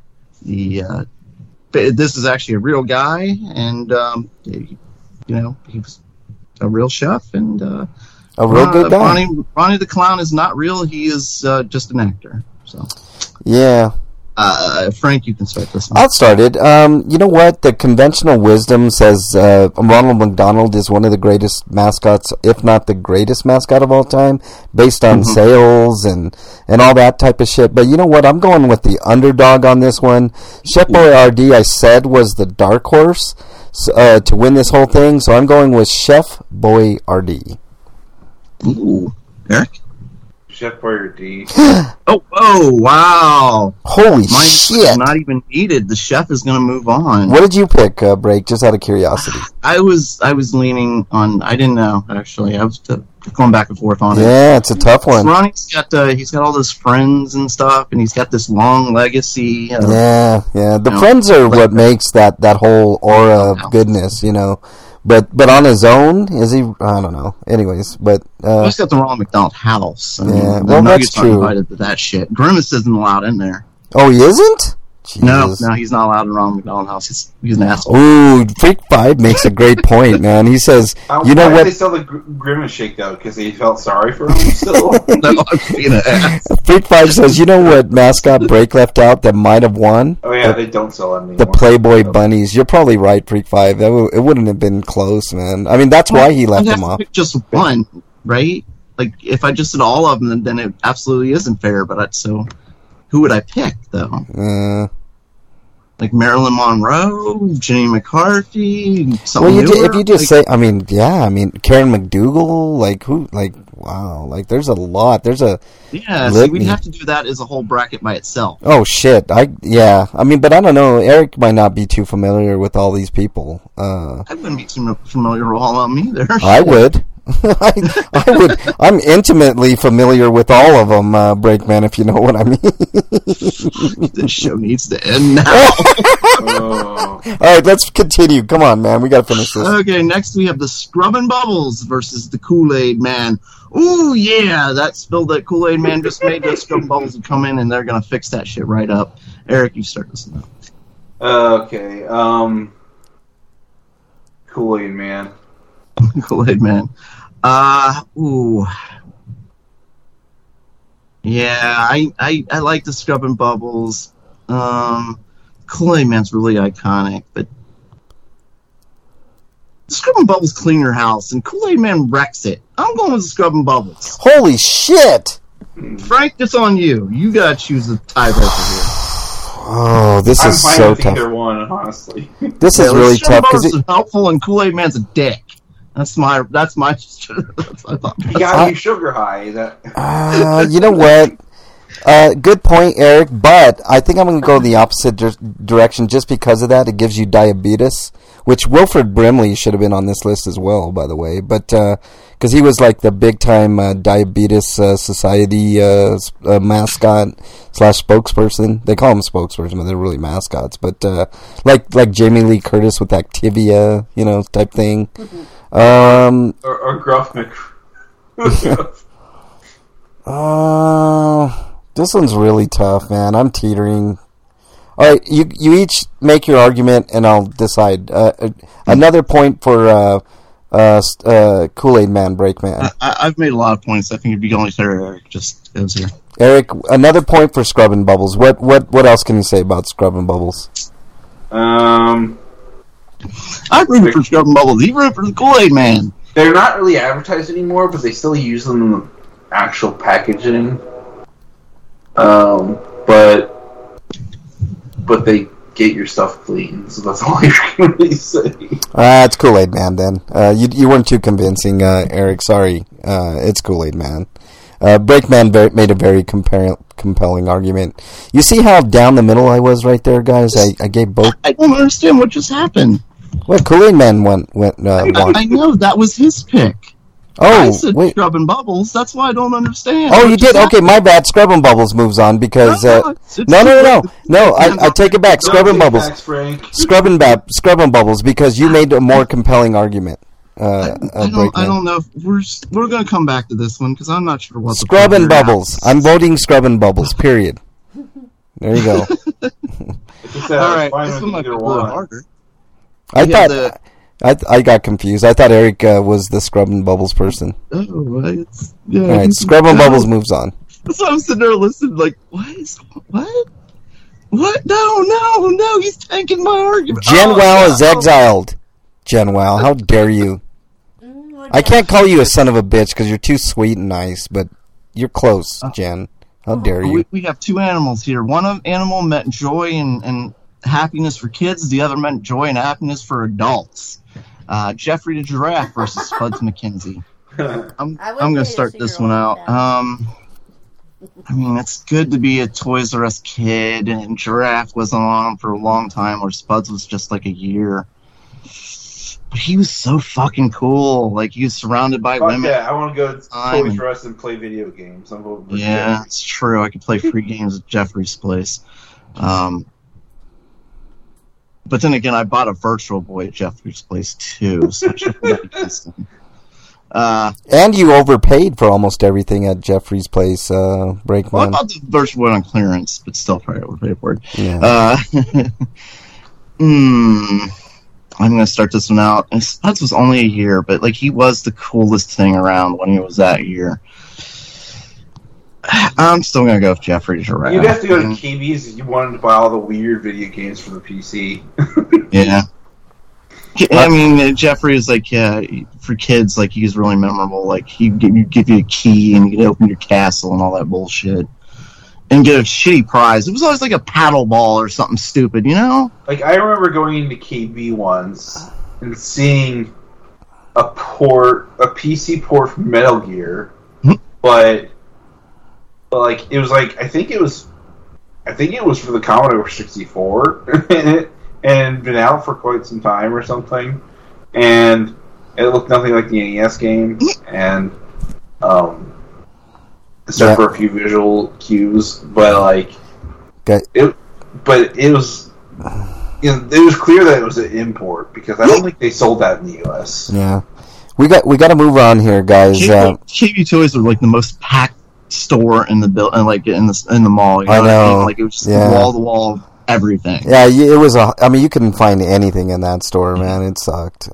This is actually a real guy, and he was a real chef, and a real good guy. Ronnie the Clown is not real. He is just an actor. So yeah. Frank, you can start this one. I'll start it. You know what? The conventional wisdom says Ronald McDonald is one of the greatest mascots, if not the greatest mascot of all time, based on sales and all that type of shit. But you know what? I'm going with the underdog on this one. Chef Boyardee, I said, was the dark horse to win this whole thing, so I'm going with Chef Boyardee. Ooh. Eric? Chef Boyardee. Oh, wow. Holy shit. Not even needed. The chef is going to move on. What did you pick, Break, just out of curiosity? I was leaning on, I didn't know, actually. I was going back and forth on it. Yeah, it's a tough one. Ronnie's got he's got all his friends and stuff, and he's got this long legacy. Yeah. The friends are what makes that whole aura of goodness, you know. But on his own, is he? I don't know. Anyways, but he's got the Ronald McDonald house. Well, that's true. Invited to that shit. Grimace isn't allowed in there. Oh, he isn't? No, Jesus. he's not allowed around McDonald's house. He's an asshole. Ooh, Freak 5 makes a great point, man. He says, you know why what? did they sell the Grimace shake though? Because they felt sorry for him still. No, I'm being an ass. Freak 5 says, you know what mascot Break left out that might have won? Oh yeah, they don't sell them anymore. The Playboy Bunnies. You're probably right, Freak 5. It wouldn't have been close, man. I mean, that's why he left I'd have them to off. pick just one, right? Like, if I just did all of them, then it absolutely isn't fair. But who would I pick, though? Like Marilyn Monroe, Jenny McCarthy, something newer? If you just say, I mean, Karen McDougal, wow, there's a lot. There's a so we'd have to do that as a whole bracket by itself. Oh shit! I mean, but I don't know. Eric might not be too familiar with all these people. I wouldn't be too familiar with all of them either. I would. I would. I'm intimately familiar with all of them, Breakman, if you know what I mean. This show needs to end now. Oh. All right, let's continue. Come on, man. We got to finish this. Okay, next we have the Scrubbin' Bubbles versus the Kool-Aid Man. Ooh, yeah, that spill that Kool-Aid Man just made, those Scrubbin' Bubbles would come in and they're going to fix that shit right up. Eric, you start this now. Okay, Kool-Aid Man. Kool-Aid Man. Ooh. Yeah, I like the Scrubbin' Bubbles. Kool-Aid Man's really iconic, but the Scrubbin' Bubbles clean your house, and Kool-Aid Man wrecks it. I'm going with the Scrubbin' Bubbles. Holy shit! Frank, it's on you. You gotta choose the tiebreaker here. Oh, this I'm is fine so with tough. either one, honestly. This is really tough because because it's helpful, and Kool-Aid Man's a dick. That's my thought. You gotta be sugar high. you know what? Good point, Eric. But I think I'm going to go the opposite direction just because of that. It gives you diabetes, which Wilfred Brimley should have been on this list as well, by the way. But because he was like the big time diabetes society mascot / spokesperson. They call him spokesperson, but they're really mascots. But like Jamie Lee Curtis with Activia, type thing. Or Gruff McGruff. This one's really tough, man. I'm teetering. All right, you each make your argument, and I'll decide. Another point for Kool-Aid Man, Breakman. I've made a lot of points. I think it'd be only fair Eric just goes here. Eric, another point for Scrubbin' Bubbles. What else can you say about Scrubbin' Bubbles? I'm rooting for Scrubbin' Bubbles. He rooting for the Kool-Aid Man. They're not really advertised anymore, but they still use them in the actual packaging. But they get your stuff clean, so that's all I can really say. It's Kool-Aid Man then. You weren't too convincing, Eric. Sorry. It's Kool-Aid Man. Breakman made a very compelling argument. You see how down the middle I was right there, guys? I gave both. I don't understand what just happened. What, Kool-Aid Man won? I know, that was his pick. I Oh, said wait. Scrubbin' Bubbles. That's why I don't understand. Oh, What you just did? Okay, happened? my bad. Scrubbin' Bubbles moves on because... No, No, I take it back. Scrubbin' Don't take Bubbles. backs, Frank. Scrubbin' Bubbles because you made a more compelling argument. I don't know. We're going to come back to this one because I'm not sure what Scrubbin' the Bubbles. I'm voting Scrubbin' Bubbles, period. There you go. All right, this one might be a little harder. I got confused. I thought Eric was the Scrubbin' Bubbles person. Oh, All right, Scrubbin' Bubbles moves on. So I'm sitting there listening, like, what? What? No, he's tanking my argument. Wow is exiled. Wow, how dare you? I can't call you a son of a bitch because you're too sweet and nice, but you're close, Jen. How dare you? We have two animals here. One animal meant joy and happiness for kids. The other meant joy and happiness for adults. Jeffrey the Giraffe versus Spuds McKenzie. I'm going to start this one out. I mean, it's good to be a Toys R Us kid, and Giraffe wasn't on for a long time, where Spuds was just like a year. But he was so fucking cool. Like, he was surrounded by women. Yeah, I want to go to Toys R Us and play video games. Yeah, it's true. I could play free games at Jeffrey's place. But then again, I bought a Virtual Boy at Jeffrey's place, too. So I should have against him. And you overpaid for almost everything at Jeffrey's place, Breakman. Well, I bought the Virtual Boy on clearance, but still probably overpaid for it. Yeah. I'm going to start this one out. Spuds was only a year, but like he was the coolest thing around when he was that year. I'm still going to go with Jeffrey Giraffe. You'd have to go to KB's if you wanted to buy all the weird video games for the PC. Yeah. I mean, Jeffrey is like, for kids, like, he's really memorable. Like, he give you a key and you can open your castle and all that bullshit. And get a shitty prize. It was always like a paddle ball or something stupid, you know? Like, I remember going into KB once and seeing a PC port from Metal Gear, but like, it was like, I think it was for the Commodore 64, and it had been out for quite some time or something, and it looked nothing like the NES game, and except for a few visual cues, but like it was, you know, it was clear that it was an import because I don't think they sold that in the US. Yeah, we got to move on here, guys. KB Toys were like the most packed store in the like in the mall. You know I know, what I mean? Like it was just wall to wall everything. Yeah, it was I mean, you couldn't find anything in that store, man. It sucked.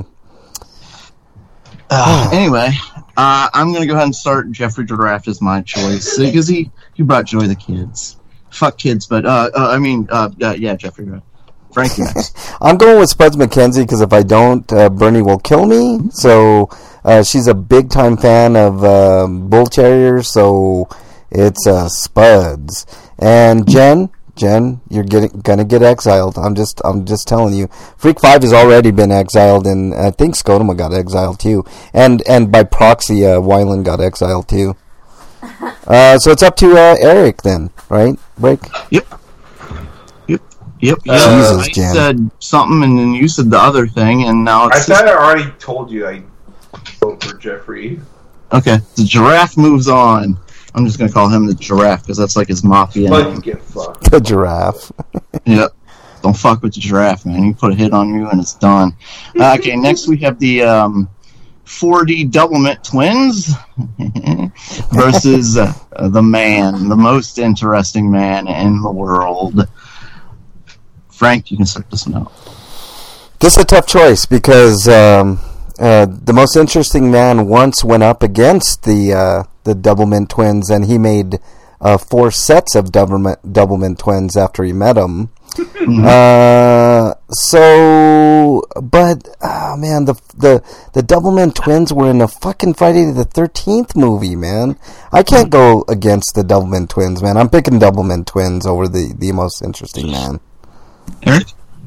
Anyway, I'm going to go ahead and start Jeffrey Giraffe as my choice because he brought joy to the kids. Fuck kids, but yeah, Jeffrey Giraffe. Frankie next. I'm going with Spuds McKenzie because if I don't, Bernie will kill me. So she's a big time fan of Bull Terriers, so it's Spuds. And Jen, you're gonna get exiled. I'm just telling you. Freak 5 has already been exiled, and I think Scotoma got exiled too. And by proxy, Wyland got exiled too. So it's up to Eric then, right? Break. Yep. Jesus, I Jen. said something, and then you said the other thing, and now it's. I thought I already told you I vote for Jeffrey. Okay, the Giraffe moves on. I'm just going to call him the Giraffe because that's like his mafia But name. you get fucked. The Giraffe. Yep. Don't fuck with the Giraffe, man. You put a hit on you and it's done. Okay, next we have the 4D Doublemint Twins versus the man, the most interesting man in the world. Frank, you can start this one out. This is a tough choice because the most interesting man once went up against the Doublemint Twins, and he made 4 sets of Doublemint Twins after he met them. Mm-hmm. Man, the Doublemint Twins were in a fucking Friday the 13th movie, man. I can't go against the Doublemint Twins, man. I'm picking Doublemint Twins over the most interesting man. Eric?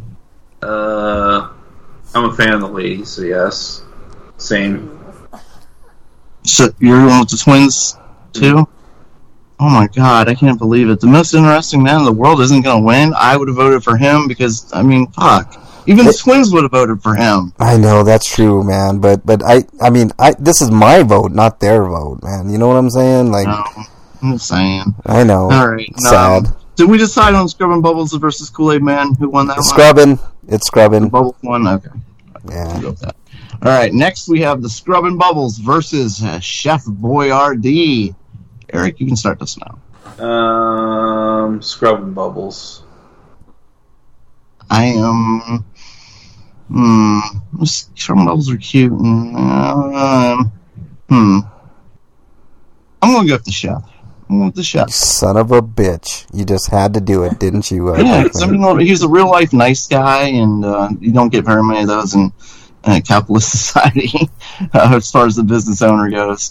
I'm a fan of the ladies, so yes. Same. So you're going with the Twins, too? Oh my god, I can't believe it. The most interesting man in the world isn't going to win. I would have voted for him because, I mean, fuck. Even the Twins would have voted for him. I know, that's true, man. But I mean, this is my vote, not their vote, man. You know what I'm saying? Like, No, I'm just saying. I know. All right. Sad. Did we decide on Scrubbin' Bubbles versus Kool-Aid Man? Who won that one? It's Scrubbin'. Bubbles won? Okay. Yeah. Go with that. All right, next we have the Scrubbin' Bubbles versus Chef Boyardee. Eric, you can start this now. Scrubbin' Bubbles. I am. Scrubbin' Bubbles are cute. I'm going to go with the Chef. I'm going with the Chef. You son of a bitch. You just had to do it, didn't you? Yeah, I mean, he's a real-life nice guy, and you don't get very many of those in capitalist society as far as the business owner goes.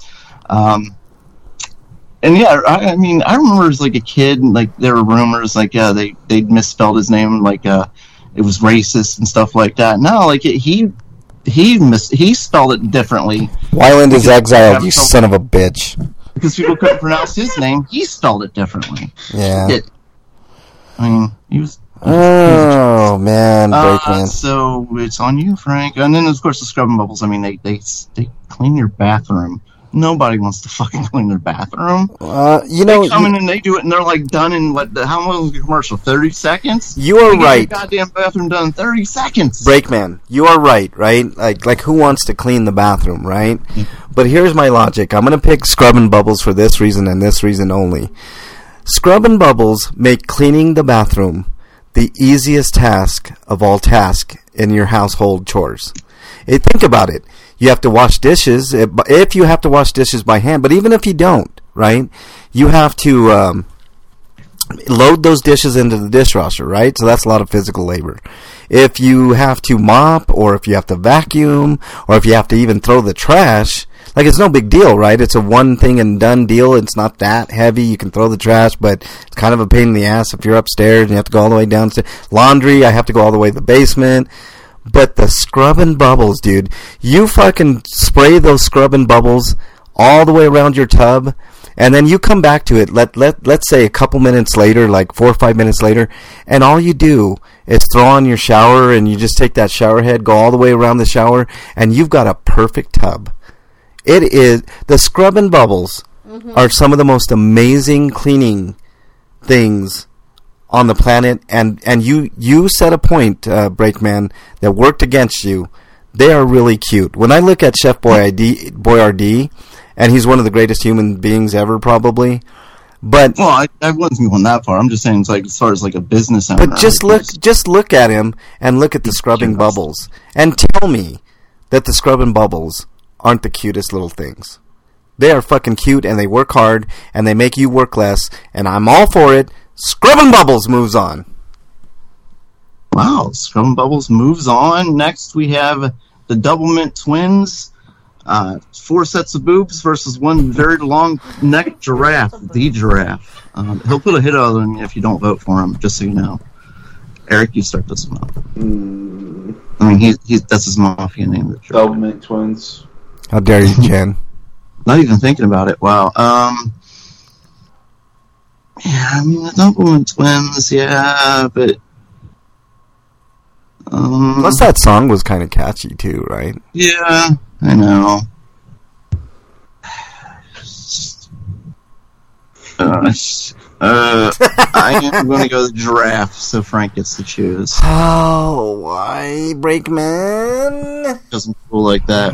And yeah, I mean, I remember as like a kid, like there were rumors like they misspelled his name, like it was racist and stuff like that. No, like he spelled it differently. Wyland is exiled, you son of a bitch. Because people couldn't pronounce his name, he spelled it differently. Yeah. I mean, he was. Oh man, Breakman. So it's on you, Frank. And then of course the Scrubbin' Bubbles. I mean, they clean your bathroom Nobody wants to fucking clean their bathroom. You know, They come in and they do it, and they're like done in how long was the commercial? 30 seconds? You are Get right. your goddamn bathroom done in 30 seconds. Brakeman, you are right? Like who wants to clean the bathroom, right? But here's my logic. I'm going to pick Scrub and Bubbles for this reason and this reason only. Scrub and Bubbles make cleaning the bathroom the easiest task of all tasks in your household chores. Think about it. You have to wash dishes, if you have to wash dishes by hand, but even if you don't, right, you have to load those dishes into the dishwasher, right? So that's a lot of physical labor. If you have to mop, or if you have to vacuum, or if you have to even throw the trash, like, it's no big deal, right? It's a one thing and done deal. It's not that heavy. You can throw the trash, but it's kind of a pain in the ass if you're upstairs and you have to go all the way downstairs. Laundry, I have to go all the way to the basement. But the Scrub and Bubbles, dude, you fucking spray those Scrub and Bubbles all the way around your tub, and then you come back to it, let's say a couple minutes later, like 4 or 5 minutes later, and all you do is throw on your shower, and you just take that shower head, go all the way around the shower, and you've got a perfect tub. It is, the Scrub and Bubbles are some of the most amazing cleaning things on the planet, and you set a point, Brakeman, that worked against you. They are really cute. When I look at Chef Boyardee, and he's one of the greatest human beings ever, probably. But well, I wasn't going that far. I'm just saying, it's like as far as like a business owner. But just look at him and look at the Scrubbing Bubbles, and tell me that the Scrubbing Bubbles aren't the cutest little things. They are fucking cute, and they work hard, and they make you work less, and I'm all for it. Scrub and Bubbles moves on. Wow, Scrub and Bubbles moves on. Next, we have the Double Mint Twins. 4 sets of boobs versus one very long-necked giraffe, the giraffe. He'll put a hit on you if you don't vote for him, just so you know. Eric, you start this one up. I mean, that's his mafia name. The Double Mint Twins. How dare you, Jen? Not even thinking about it. Wow. Yeah, I mean, the Double Mint Twins, yeah, but... Plus, that song was kind of catchy, too, right? Yeah, I know. I am going to go the giraffe, so Frank gets to choose. Oh, why, Brakeman? Doesn't feel like that.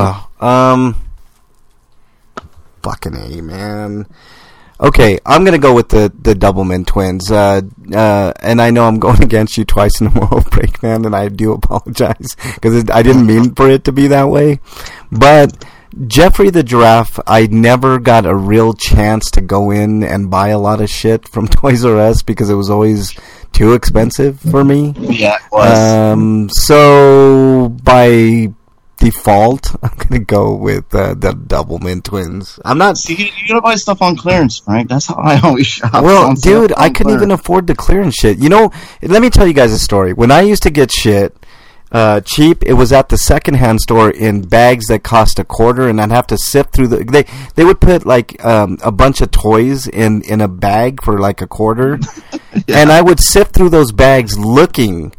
Fucking A, man. Okay, I'm going to go with the Doublemint Twins. And I know I'm going against you twice in a row, Brakeman, and I do apologize, because I didn't mean for it to be that way. But Jeffrey the Giraffe, I never got a real chance to go in and buy a lot of shit from Toys R Us because it was always too expensive for me. Yeah, it was. So by default, I'm gonna go with the Doublemint Twins. I'm not. See, you gotta buy stuff on clearance, Frank. That's how I always shop. Well, dude, I couldn't even afford the clearance shit. You know, let me tell you guys a story. When I used to get shit cheap, it was at the secondhand store in bags that cost $0.25, and I'd have to sift through they would put like a bunch of toys in a bag for like $0.25, yeah. And I would sift through those bags looking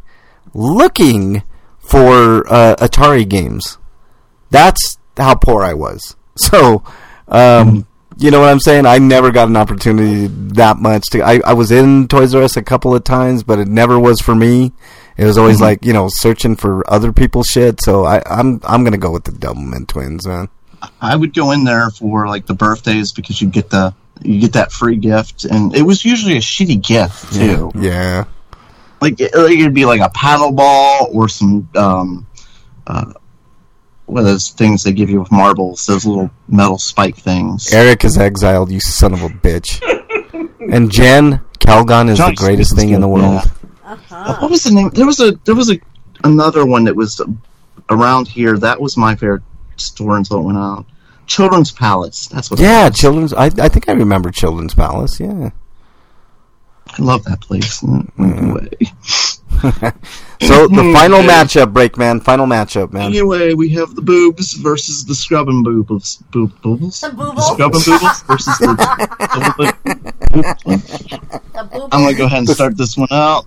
for Atari games. That's how poor I was. So, you know what I'm saying? I never got an opportunity that much to. I was in Toys R Us a couple of times, but it never was for me. It was always like, you know, searching for other people's shit. So I'm gonna go with the Doublemint Twins, man. I would go in there for like the birthdays because you get that free gift, and it was usually a shitty gift too. Yeah. Like it'd be like a paddle ball or some what are those things they give you with marbles? Those little metal spike things. Eric is exiled, you son of a bitch. And Jen, Calgon is the greatest thing in the world. Yeah. What was the name? There was another one that was around here. That was my favorite store until it went out. Children's Palace. That's what. Yeah, Children's. I think I remember Children's Palace. Yeah. I love that place. Anyway. So the final matchup, Brakeman. Final matchup, man. Anyway, we have the boobs versus the scrub and boobles. Boobles? The boobles? The scrub and boobles versus the I'm going to go ahead and start this one out.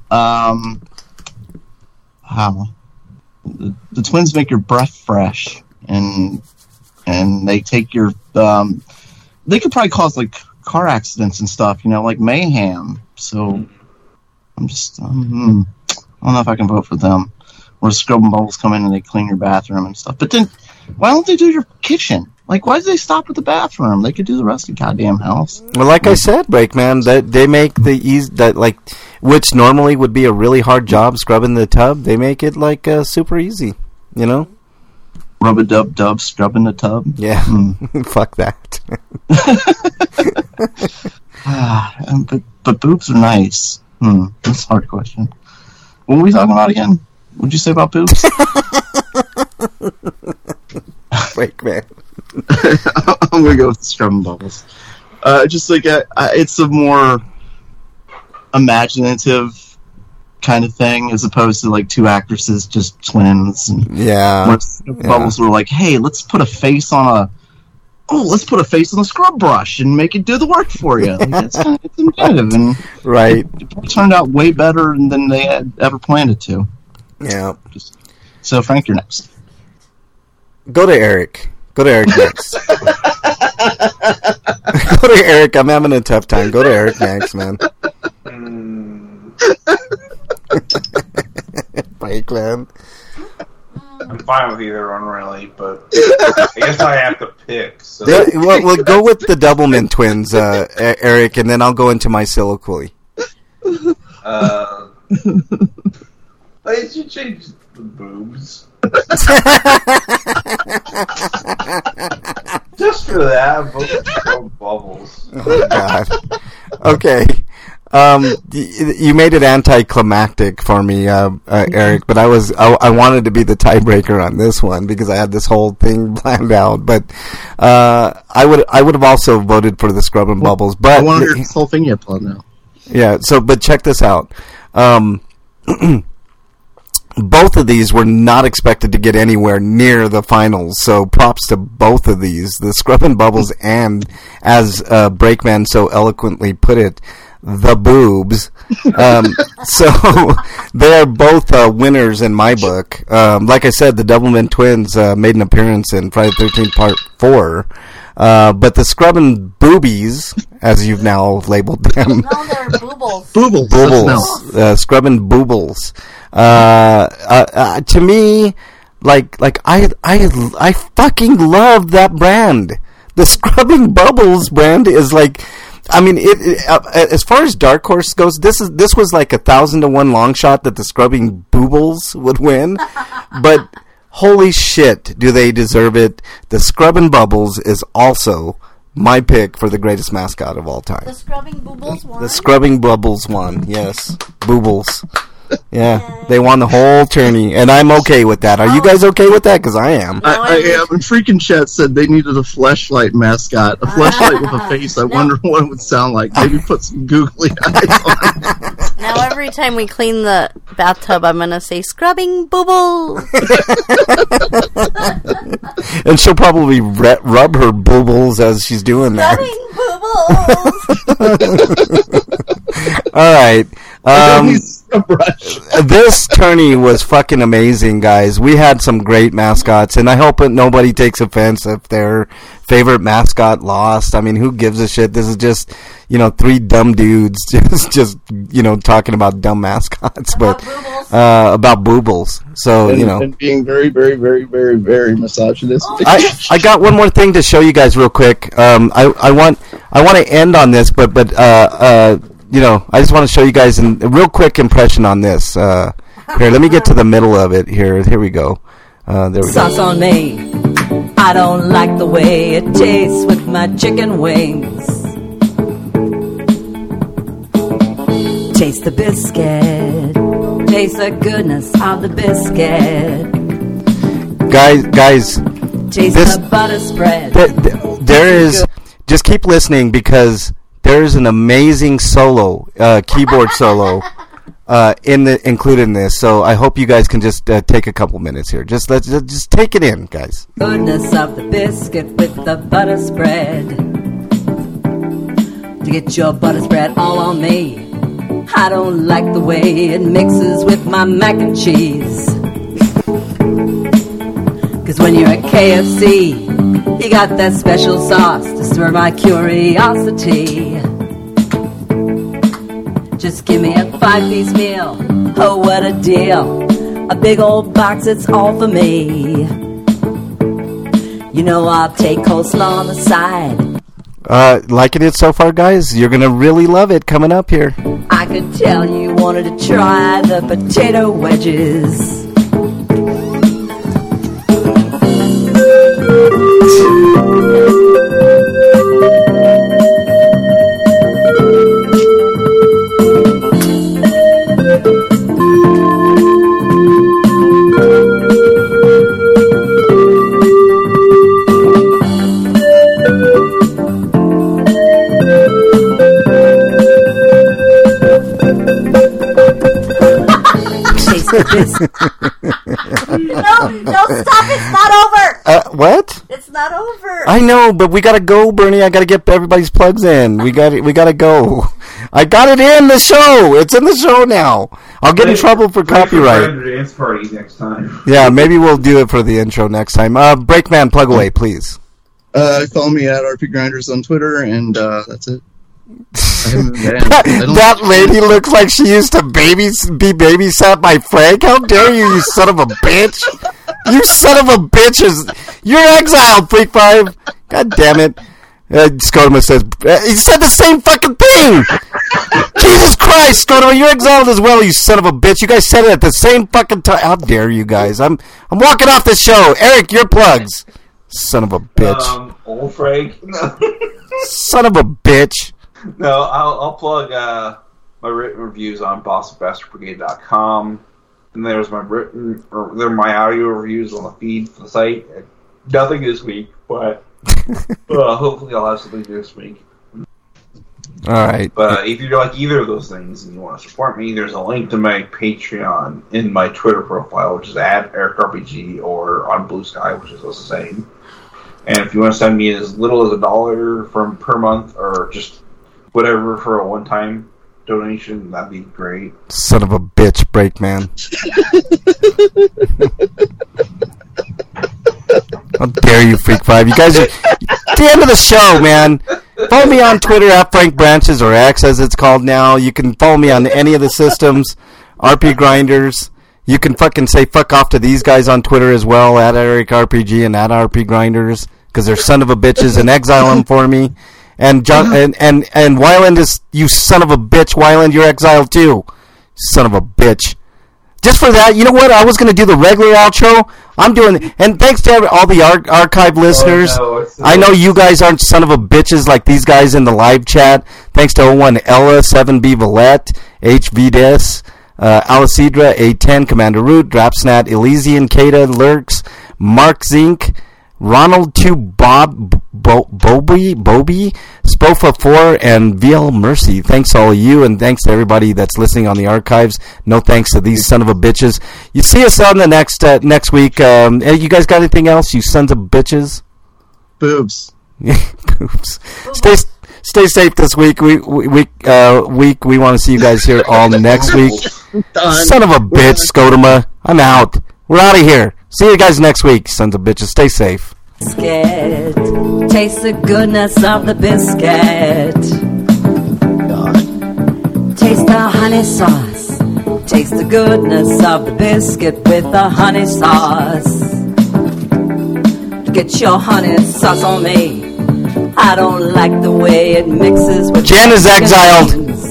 The twins make your breath fresh, and and they take your. They could probably cause like car accidents and stuff, like mayhem. So I'm just, I don't know if I can vote for them. Or Scrub and Bubbles come in and they clean your bathroom and stuff. But then, why don't they do your kitchen? Like, why do they stop at the bathroom? They could do the rest of the goddamn house. Well, like I said, Breakman, that they make the which normally would be a really hard job scrubbing the tub. They make it like super easy, Rub-a-dub-dub, scrubbing the tub. Yeah, fuck that. But boobs are nice. That's a hard question. What were we talking about again? What did you say about boobs? Breakman. I'm gonna go with Scrub and Bubbles. Just like it's a more imaginative kind of thing, as opposed to like two actresses just twins. And Bubbles were like, "Hey, let's put a face on a scrub brush and make it do the work for you." Like, it's inventive, and right. It turned out way better than they had ever planned it to. Yeah. So, Frank, you're next. Go to Eric next. Go to Eric. I'm having a tough time. Go to Eric next, man. Mike, man. I'm fine with either one, really, but I guess I have to pick. So. Well, go with the Doublemint twins, Eric, and then I'll go into my soliloquy. I should change the boobs. Just for that, both Bubbles. Oh, God. Okay. You made it anticlimactic for me, Eric, but I wanted to be the tiebreaker on this one because I had this whole thing planned out. But I would have also voted for the Scrub and Bubbles. But I want to hear this whole thing you have planned now. Yeah. So, but check this out. Both of these were not expected to get anywhere near the finals, so props to both of these, the Scrub and Bubbles and, as Breakman so eloquently put it, the boobs. So they are both winners in my book. Like I said, the Doublemint twins made an appearance in Friday the 13th Part 4. But the Scrub and Boobies, as you've now labeled them. No, they're boobles. Boobles. Scrub and Boobles. To me, I fucking love that brand. The Scrubbing Bubbles brand is like, I mean, as far as Dark Horse goes, this was like 1,000-to-1 long shot that the Scrubbing Boobles would win, but holy shit, do they deserve it? The Scrubbing Bubbles is also my pick for the greatest mascot of all time. The Scrubbing Boobles won? The Scrubbing Bubbles won, yes. Boobles. Yeah, they won the whole tourney, and I'm okay with that. Are you guys okay with that? Because I am. I am. And Freaking Chat said they needed a fleshlight mascot. A fleshlight with a face. I wonder what it would sound like. Maybe put some googly eyes on it. Now every time we clean the bathtub, I'm going to say, Scrubbing Boobles. And she'll probably rub her boobles as she's doing that. Scrubbing Boobles. All right. This tourney was fucking amazing, guys. We had some great mascots, and I hope that nobody takes offense if their favorite mascot lost. I mean, who gives a shit? This is just, three dumb dudes just talking about dumb mascots, about boobles. So, and being very, very, very, very, very misogynistic. I got one more thing to show you guys real quick. I want to end on this, but I just want to show you guys a real quick impression on this. Here, let me get to the middle of it. Here we go. There we go. Sauce on me. I don't like the way it tastes with my chicken wings. Taste the biscuit. Taste the goodness of the biscuit. Guys. Taste the butter spread. There is. Just keep listening because there's an amazing solo, keyboard solo, included in this. So I hope you guys can just take a couple minutes here. Just take it in, guys. Goodness of the biscuit with the butter spread. To get your butter spread all on me. I don't like the way it mixes with my mac and cheese. 'Cause when you're at KFC, You got that special sauce to stir my curiosity. Just give me a 5-piece meal. Oh, what a deal. A big old box, it's all for me. You know I'll take coleslaw on the side. Liking it so far, guys? You're going to really love it coming up here. I could tell you wanted to try the potato wedges. No, stop! It's not over. What? It's not over. I know, but we gotta go, Bernie. I gotta get everybody's plugs in. We gotta go. I got it in the show. It's in the show now. I'll get in trouble for copyright. Dance party next time. Yeah, maybe we'll do it for the intro next time. Breakman, plug away, please. Follow me at RP Grinders on Twitter, and that's it. That lady looks like she used to be babysat by Frank. How dare you, you son of a bitch! You son of a bitch! You're exiled, Freak 5. God damn it! Scotoma says he said the same fucking thing. Jesus Christ, Scotoma, you're exiled as well, you son of a bitch. You guys said it at the same fucking time. How dare you guys? I'm walking off the show. Eric, your plugs. Son of a bitch. Old Frank. Son of a bitch. No, I'll plug my written reviews on BossBastardBrigade.com. And there's my audio reviews on the feed for the site. Nothing this week, but hopefully I'll have something this week. All right. But if you like either of those things and you want to support me, there's a link to my Patreon in my Twitter profile, which is at EricRPG, or on Blue Sky, which is also the same. And if you want to send me as little as $1 per month, or just whatever for a one-time donation, that'd be great. Son of a bitch, Breakman. How dare you, Freak 5. You guys are at the end of the show, man. Follow me on Twitter at Frank Branches, or X as it's called now. You can follow me on any of the systems. RP Grinders. You can fucking say fuck off to these guys on Twitter as well, at Eric RPG and at RP Grinders, because they're son of a bitches, and exile them for me. And John and Wyland is, you son of a bitch, Wyland, you're exiled too. Son of a bitch. Just for that, you know what? I was going to do the regular outro. I'm doing, and thanks to all the archive listeners. Oh, no, I know you guys aren't son of a bitches like these guys in the live chat. Thanks to 01 Ella, 7B Valette, HVDS, Alicidra, A10, Commander Root, Drapsnat, Elysian, Kata, Lurks, Mark Zink, Ronald 2, Bob, Bobby, Spofa 4, and VL Mercy. Thanks to all of you, and thanks to everybody that's listening on the archives. No thanks to these son of a bitches. You see us on the next week. You guys got anything else, you sons of bitches? Boobs. Boobs. Stay safe this week. We want to see you guys here all next week. Son of a bitch, Scotoma. I'm out. We're out of here. See you guys next week, sons of bitches. Stay safe. Biscuit. Taste the goodness of the biscuit. Taste the honey sauce. Taste the goodness of the biscuit with the honey sauce. Get your honey sauce on me. I don't like the way it mixes with Jen is exiled.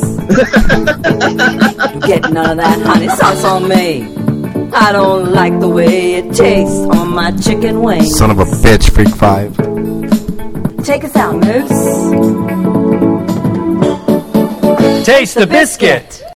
Get none of that honey sauce on me. I don't like the way it tastes on my chicken wings. Son of a bitch, Freak 5. Take us out, Moose. Taste the biscuit.